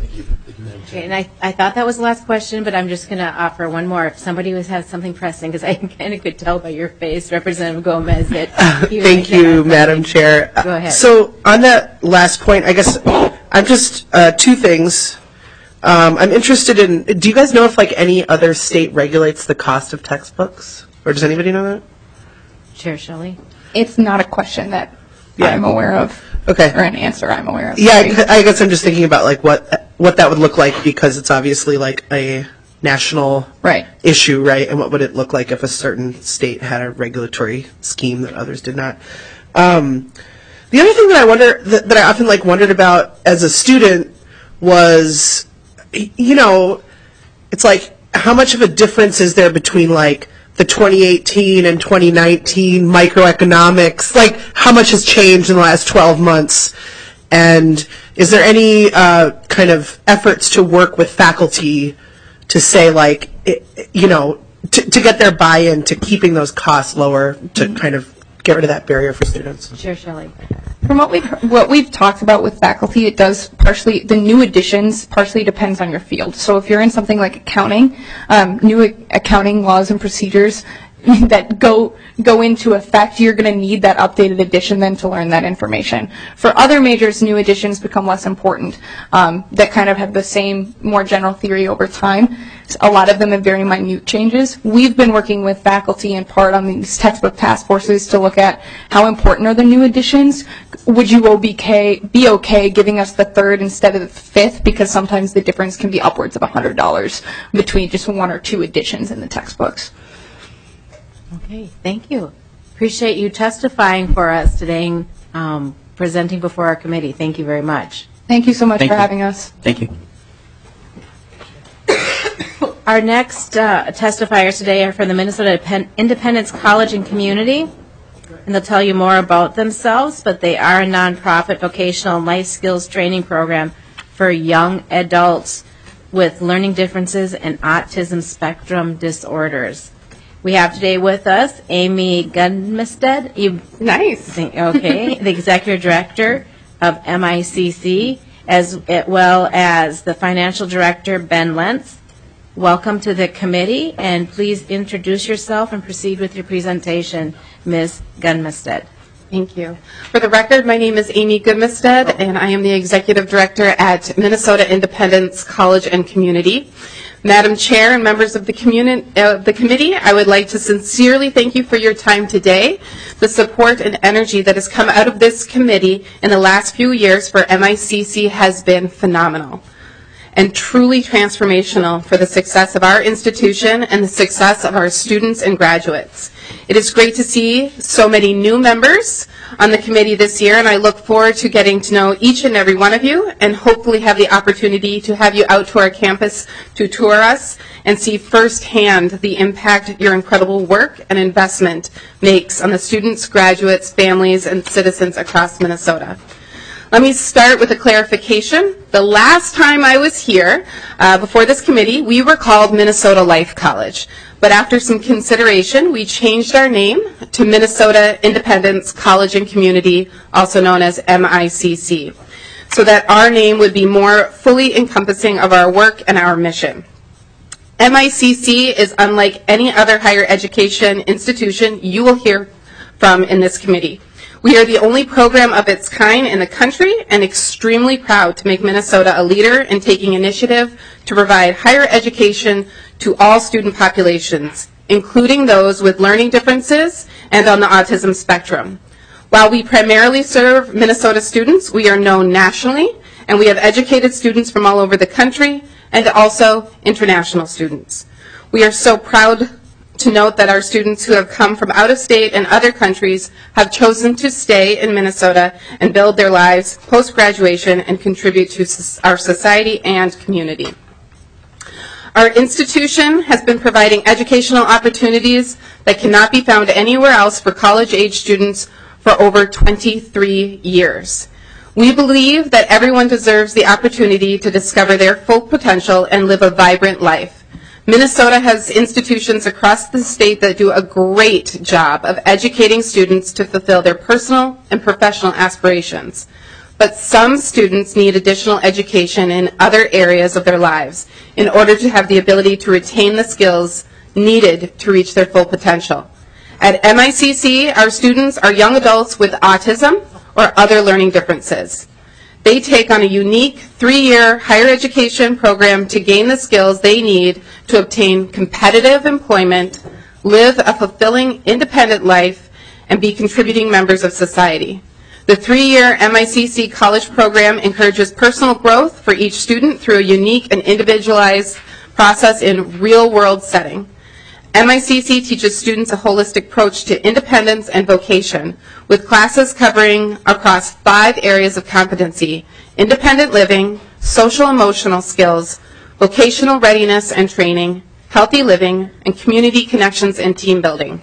[SPEAKER 1] Okay, and I, I thought that was the last question, but I'm just going to offer one more. If somebody was, has something pressing, because I kind of could tell by your face, Representative Gomez, that you
[SPEAKER 9] Thank you, Madam Chair.
[SPEAKER 1] Go ahead.
[SPEAKER 9] So on that last point, I guess I'm just uh, two things. Um, I'm interested in, do you guys know if like any other state regulates the cost of textbooks? Or does anybody know that?
[SPEAKER 1] Chair Shelley?
[SPEAKER 17] It's not a question that yeah. I'm aware of.
[SPEAKER 9] Okay.
[SPEAKER 17] Or an answer I'm aware of.
[SPEAKER 9] Yeah, I, I guess I'm just thinking about like what what that would look like, because it's obviously like a national
[SPEAKER 17] right.
[SPEAKER 9] issue, right? And what would it look like if a certain state had a regulatory scheme that others did not? Um, the other thing that I wonder, that, that I often like wondered about as a student was, you know, it's like, how much of a difference is there between like the twenty eighteen and twenty nineteen microeconomics? Like, how much has changed in the last twelve months? And is there any uh, kind of efforts to work with faculty to say, like, it, you know, to, to get their buy-in to keeping those costs lower, to mm-hmm. kind of get rid of that barrier for students?
[SPEAKER 1] Chair Shelley.
[SPEAKER 17] From what we've what we've talked about with faculty, it does partially, the new additions partially depends on your field. So if you're in something like accounting, um, new accounting laws and procedures that go go into effect, you're going to need that updated edition then to learn that information. For other majors, new editions become less important, um, that kind of have the same more general theory over time. A lot of them have very minute changes. We've been working with faculty in part on these textbook task forces to look at how important are the new editions. Would you be okay, be okay giving us the third instead of the fifth, because sometimes the difference can be upwards of one hundred dollars between just one or two editions in the textbooks.
[SPEAKER 1] Okay, thank you. Appreciate you testifying for us today and um, presenting before our committee. Thank you very much.
[SPEAKER 17] Thank you so much
[SPEAKER 18] Thank
[SPEAKER 17] for
[SPEAKER 18] you.
[SPEAKER 17] having us.
[SPEAKER 18] Thank you.
[SPEAKER 1] Our next uh, testifiers today are from the Minnesota Independence College and Community, and they'll tell you more about themselves, but they are a nonprofit vocational life skills training program for young adults with learning differences and autism spectrum disorders. We have today with us Amy Gunmestead. You,
[SPEAKER 17] nice.
[SPEAKER 1] Okay, the Executive Director of M I C C, as well as the Financial Director, Ben Lentz. Welcome to the committee, and please introduce yourself and proceed with your presentation, Miz Gunmestead.
[SPEAKER 20] Thank you. For the record, my name is Amy Gunmestead, and I am the Executive Director at Minnesota Independence College and Community. Madam Chair and members of the, communi- uh, the committee, I would like to sincerely thank you for your time today. The support and energy that has come out of this committee in the last few years for M I C C has been phenomenal and truly transformational for the success of our institution and the success of our students and graduates. It is great to see so many new members on the committee this year, and I look forward to getting to know each and every one of you and hopefully have the opportunity to have you out to our campus to tour us and see firsthand the impact your incredible work and investment makes on the students, graduates, families, and citizens across Minnesota. Let me start with a clarification. The last time I was here uh, before this committee, we were called Minnesota Life College. But after some consideration, we changed our name to Minnesota Independence College and Community, also known as M I C C, so that our name would be more fully encompassing of our work and our mission. M I C C is unlike any other higher education institution you will hear from in this committee. We are the only program of its kind in the country and extremely proud to make Minnesota a leader in taking initiative to provide higher education to all student populations, including those with learning differences and on the autism spectrum. While we primarily serve Minnesota students, we are known nationally, and we have educated students from all over the country and also international students. We are so proud to note that our students who have come from out of state and other countries have chosen to stay in Minnesota and build their lives post-graduation and contribute to our society and community. Our institution has been providing educational opportunities that cannot be found anywhere else for college-age students for over twenty-three years. We believe that everyone deserves the opportunity to discover their full potential and live a vibrant life. Minnesota has institutions across the state that do a great job of educating students to fulfill their personal and professional aspirations. But some students need additional education in other areas of their lives in order to have the ability to retain the skills needed to reach their full potential. At M I C C, our students are young adults with autism or other learning differences. They take on a unique three-year higher education program to gain the skills they need to obtain competitive employment, live a fulfilling independent life, and be contributing members of society. The three-year M I C C college program encourages personal growth for each student through a unique and individualized process in real-world setting. M I C C teaches students a holistic approach to independence and vocation, with classes covering across five areas of competency: independent living, social-emotional skills, vocational readiness and training, healthy living, and community connections and team building.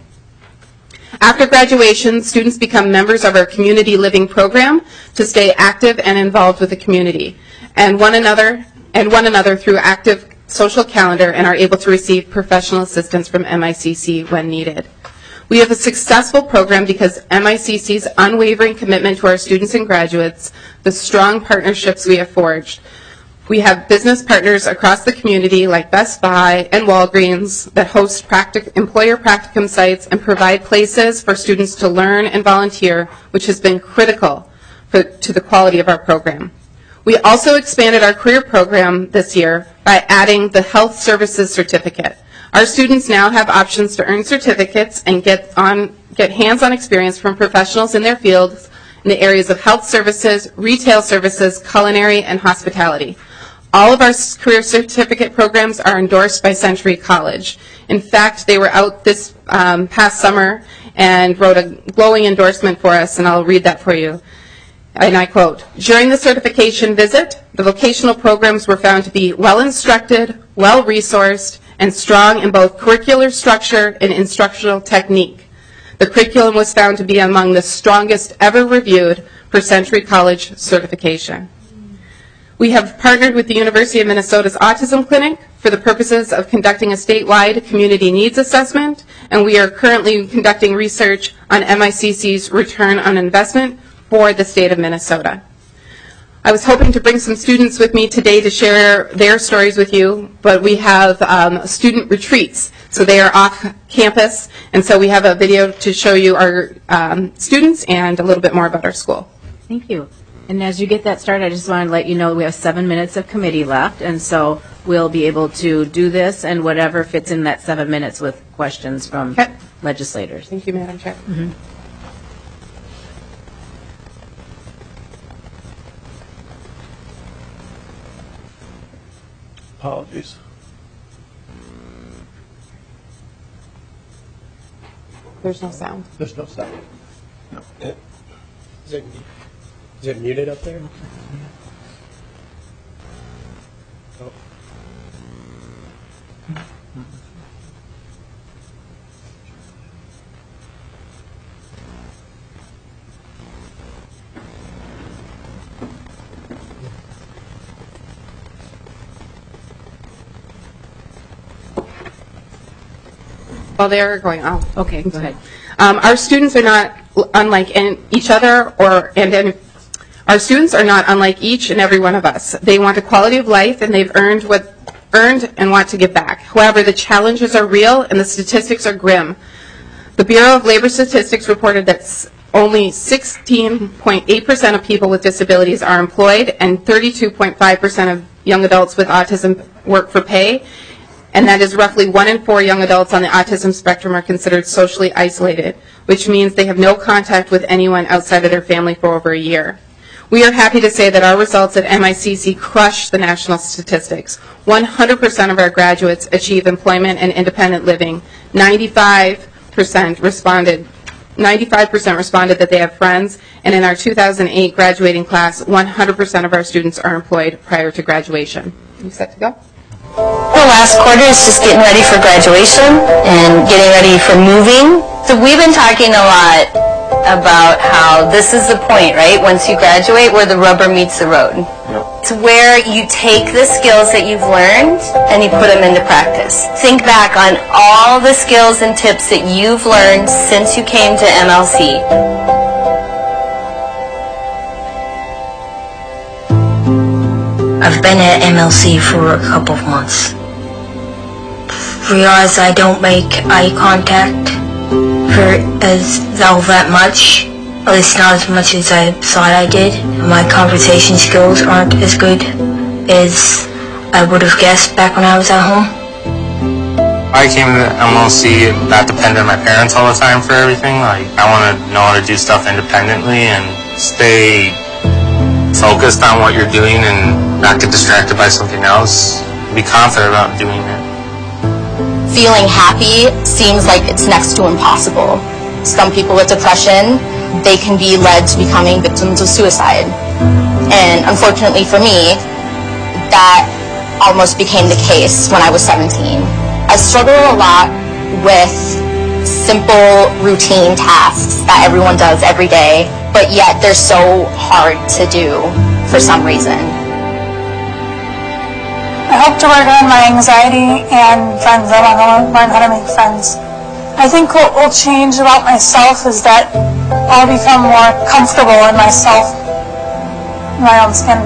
[SPEAKER 20] After graduation, students become members of our community living program to stay active and involved with the community and one another, and one another through active social calendar, and are able to receive professional assistance from M I C C when needed. We have a successful program because M I C C's unwavering commitment to our students and graduates, the strong partnerships we have forged. We have business partners across the community like Best Buy and Walgreens that host practic- employer practicum sites and provide places for students to learn and volunteer, which has been critical for, to the quality of our program. We also expanded our career program this year by adding the Health Services Certificate. Our students now have options to earn certificates and get, on, get hands-on experience from professionals in their fields in the areas of health services, retail services, culinary, and hospitality. All of our career certificate programs are endorsed by Century College. In fact, they were out this um, past summer and wrote a glowing endorsement for us, and I'll read that for you. And I quote, "During the certification visit, the vocational programs were found to be well-instructed, well-resourced, and strong in both curricular structure and instructional technique. The curriculum was found to be among the strongest ever reviewed for Century College certification." We have partnered with the University of Minnesota's Autism Clinic for the purposes of conducting a statewide community needs assessment, and we are currently conducting research on M I C C's return on investment for the state of Minnesota. I was hoping to bring some students with me today to share their stories with you, but we have um, student retreats, so they are off campus, and so we have a video to show you our um, students and a little bit more about our school.
[SPEAKER 1] Thank you. And as you get that started, I just want to let you know we have seven minutes of committee left, and so we'll be able to do this and whatever fits in that seven minutes with questions from okay. legislators.
[SPEAKER 20] Thank you, Madam Chair.
[SPEAKER 1] Mm-hmm.
[SPEAKER 12] Apologies.
[SPEAKER 20] There's no sound.
[SPEAKER 12] There's no sound.
[SPEAKER 7] No. Is it, is it muted up there? Oh.
[SPEAKER 20] While they're going, oh,
[SPEAKER 1] okay, go ahead.
[SPEAKER 20] Um, our students are not unlike in each other, or and, and our students are not unlike each and every one of us. They want a quality of life, and they've earned what earned and want to give back. However, the challenges are real, and the statistics are grim. The Bureau of Labor Statistics reported that only sixteen point eight percent of people with disabilities are employed, and thirty-two point five percent of young adults with autism work for pay, and that is roughly one in four young adults on the autism spectrum are considered socially isolated, which means they have no contact with anyone outside of their family for over a year. We are happy to say that our results at M I C C crush the national statistics. one hundred percent of our graduates achieve employment and independent living. ninety-five percent responded ninety-five percent responded that they have friends, and in our two thousand eight graduating class, one hundred percent of our students are employed prior to graduation. You set to go?
[SPEAKER 21] The last quarter is just getting ready for graduation and getting ready for moving. So we've been talking a lot about how this is the point, right? Once you graduate, where the rubber meets the road. It's where you take the skills that you've learned and you put them into practice. Think back on all the skills and tips that you've learned since you came to M L C.
[SPEAKER 22] I've been at M L C for a couple of months. Realize I don't make eye contact for as all that much. At least not as much as I thought I did. My conversation skills aren't as good as I would have guessed back when I was at home.
[SPEAKER 23] I came to M L C not dependent on my parents all the time for everything. Like, I want to know how to do stuff independently and stay focused on what you're doing and not get distracted by something else. Be confident about doing it.
[SPEAKER 21] Feeling happy seems like it's next to impossible. Some people with depression, they can be led to becoming victims of suicide. And unfortunately for me, that almost became the case when I was seventeen. I struggle a lot with simple routine tasks that everyone does every day, but yet they're so hard to do for some reason.
[SPEAKER 24] I hope to work on my anxiety and friends. I want to learn how to make friends. I think what will change about myself is that I'll become more comfortable in myself, in my own skin.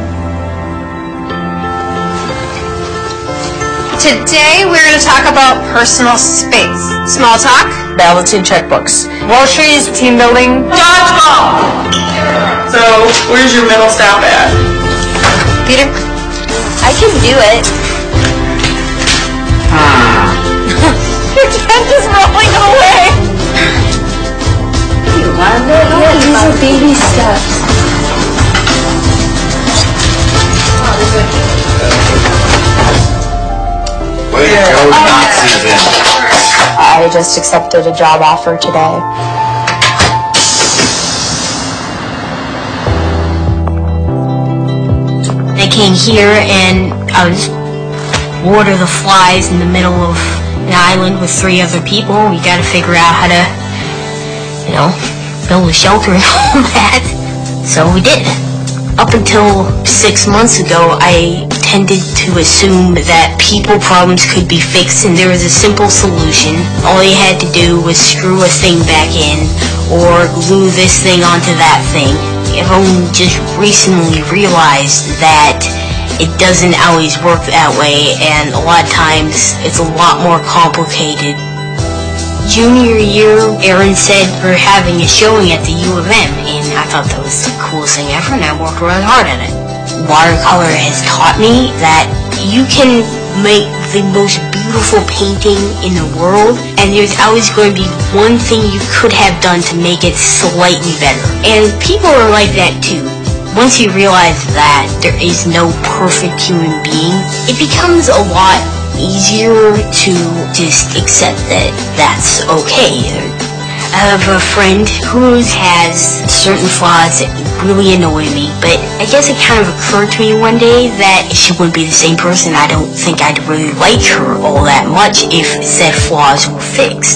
[SPEAKER 25] Today we're going to talk about personal space. Small talk.
[SPEAKER 21] Balancing checkbooks.
[SPEAKER 25] Groceries, team building. Dodgeball!
[SPEAKER 9] So, where's your middle stop at?
[SPEAKER 21] Peter, I can do it.
[SPEAKER 25] Your tent is rolling away.
[SPEAKER 21] You love it? Yeah, these are baby steps.
[SPEAKER 23] Way to go, not Susan.
[SPEAKER 21] I just accepted a job offer today.
[SPEAKER 22] I came here and I was bored of the flies in the middle of an island with three other people. We got to figure out how to, you know, build a shelter and all that. So we did. Up until six months ago, I tended to assume that people problems could be fixed and there was a simple solution. All you had to do was screw a thing back in or glue this thing onto that thing. I've only just recently realized that it doesn't always work that way, and a lot of times it's a lot more complicated. Junior year, Erin said we're having a showing at the U of M, and I thought that was the coolest thing ever, and I worked really hard at it. Watercolor has taught me that you can make the most beautiful painting in the world, and there's always going to be one thing you could have done to make it slightly better. And people are like that too. Once you realize that there is no perfect human being, it becomes a lot easier to just accept that that's okay. I have a friend who has certain flaws that really annoy me, but I guess it kind of occurred to me one day that she wouldn't be the same person. I don't think I'd really like her all that much if said flaws were fixed.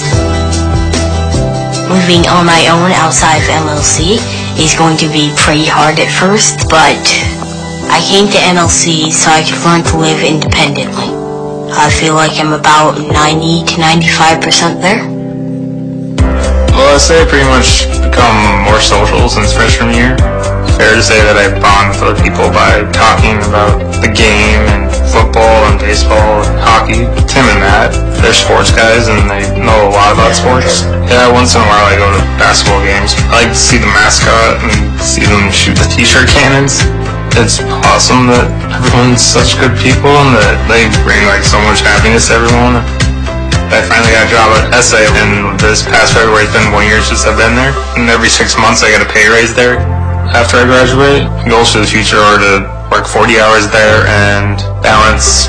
[SPEAKER 22] Living on my own outside of M L C is going to be pretty hard at first, but I came to M L C so I could learn to live independently. I feel like I'm about ninety to ninety-five percent there.
[SPEAKER 23] Well, S A, pretty much become more social since freshman year. Fair to say that I bond with other people by talking about the game and football and baseball and hockey. Tim and Matt, they're sports guys and they know a lot about sports. Yeah, once in a while I go to basketball games. I like to see the mascot and see them shoot the t-shirt cannons. It's awesome that everyone's such good people and that they bring like so much happiness to everyone. I finally got a job at S A, and this past February it's been one year since I've been there. And every six months I get a pay raise there after I graduate. Goals for the future are to work forty hours there and balance.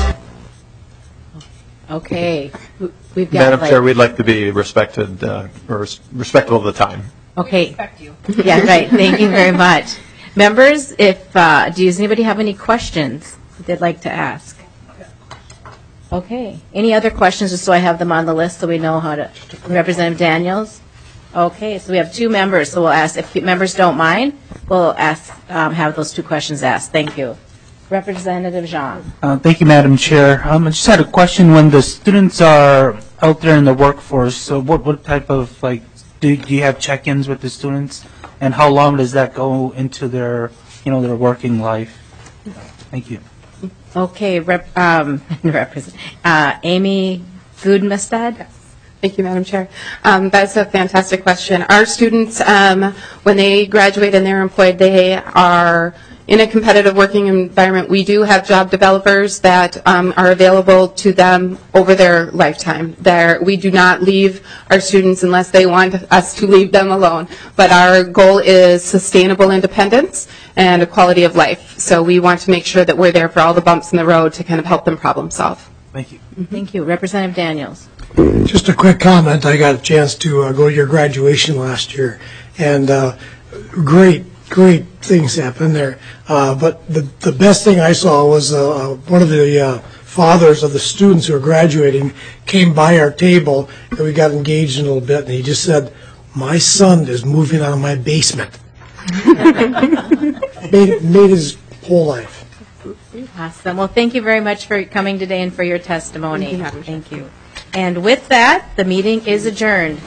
[SPEAKER 1] Okay. We've got
[SPEAKER 2] Madam
[SPEAKER 1] like,
[SPEAKER 2] Chair, we'd like to be respected, uh, or res- respectful of the time.
[SPEAKER 1] Okay. Yeah, right. Thank you very much. Members, if uh, does anybody have any questions that they'd like to ask? Okay. Any other questions, just so I have them on the list so we know how to. Representative Daniels? Okay, so we have two members, so we'll ask, if members don't mind, we'll ask, um, have those two questions asked. Thank you. Representative Jean.
[SPEAKER 5] Uh, thank you, Madam Chair. Um, I just had a question. When the students are out there in the workforce, so what, what type of, like, do, do you have check-ins with the students? And how long does that go into their, you know, their working life? Thank you.
[SPEAKER 1] Okay, rep, um, represent, uh, Amy Gudmestad.
[SPEAKER 20] Thank you, Madam Chair. Um, that's a fantastic question. Our students, um, when they graduate and they're employed, they are in a competitive working environment. We do have job developers that um, are available to them over their lifetime. They're, we do not leave our students unless they want us to leave them alone. But our goal is sustainable independence and a quality of life. So we want to make sure that we're there for all the bumps in the road to kind of help them problem solve.
[SPEAKER 5] Thank you.
[SPEAKER 1] Thank you. Representative Daniels.
[SPEAKER 11] Just a quick comment. I got a chance to uh, go to your graduation last year, and uh, great, great things happened there. Uh, but the the best thing I saw was uh, one of the uh, fathers of the students who were graduating came by our table, and we got engaged in a little bit, and he just said, "My son is moving out of my basement." made, made his whole life.
[SPEAKER 1] Awesome. Well, thank you very much for coming today and for your testimony. Thank you. Thank you. And with that, the meeting is adjourned.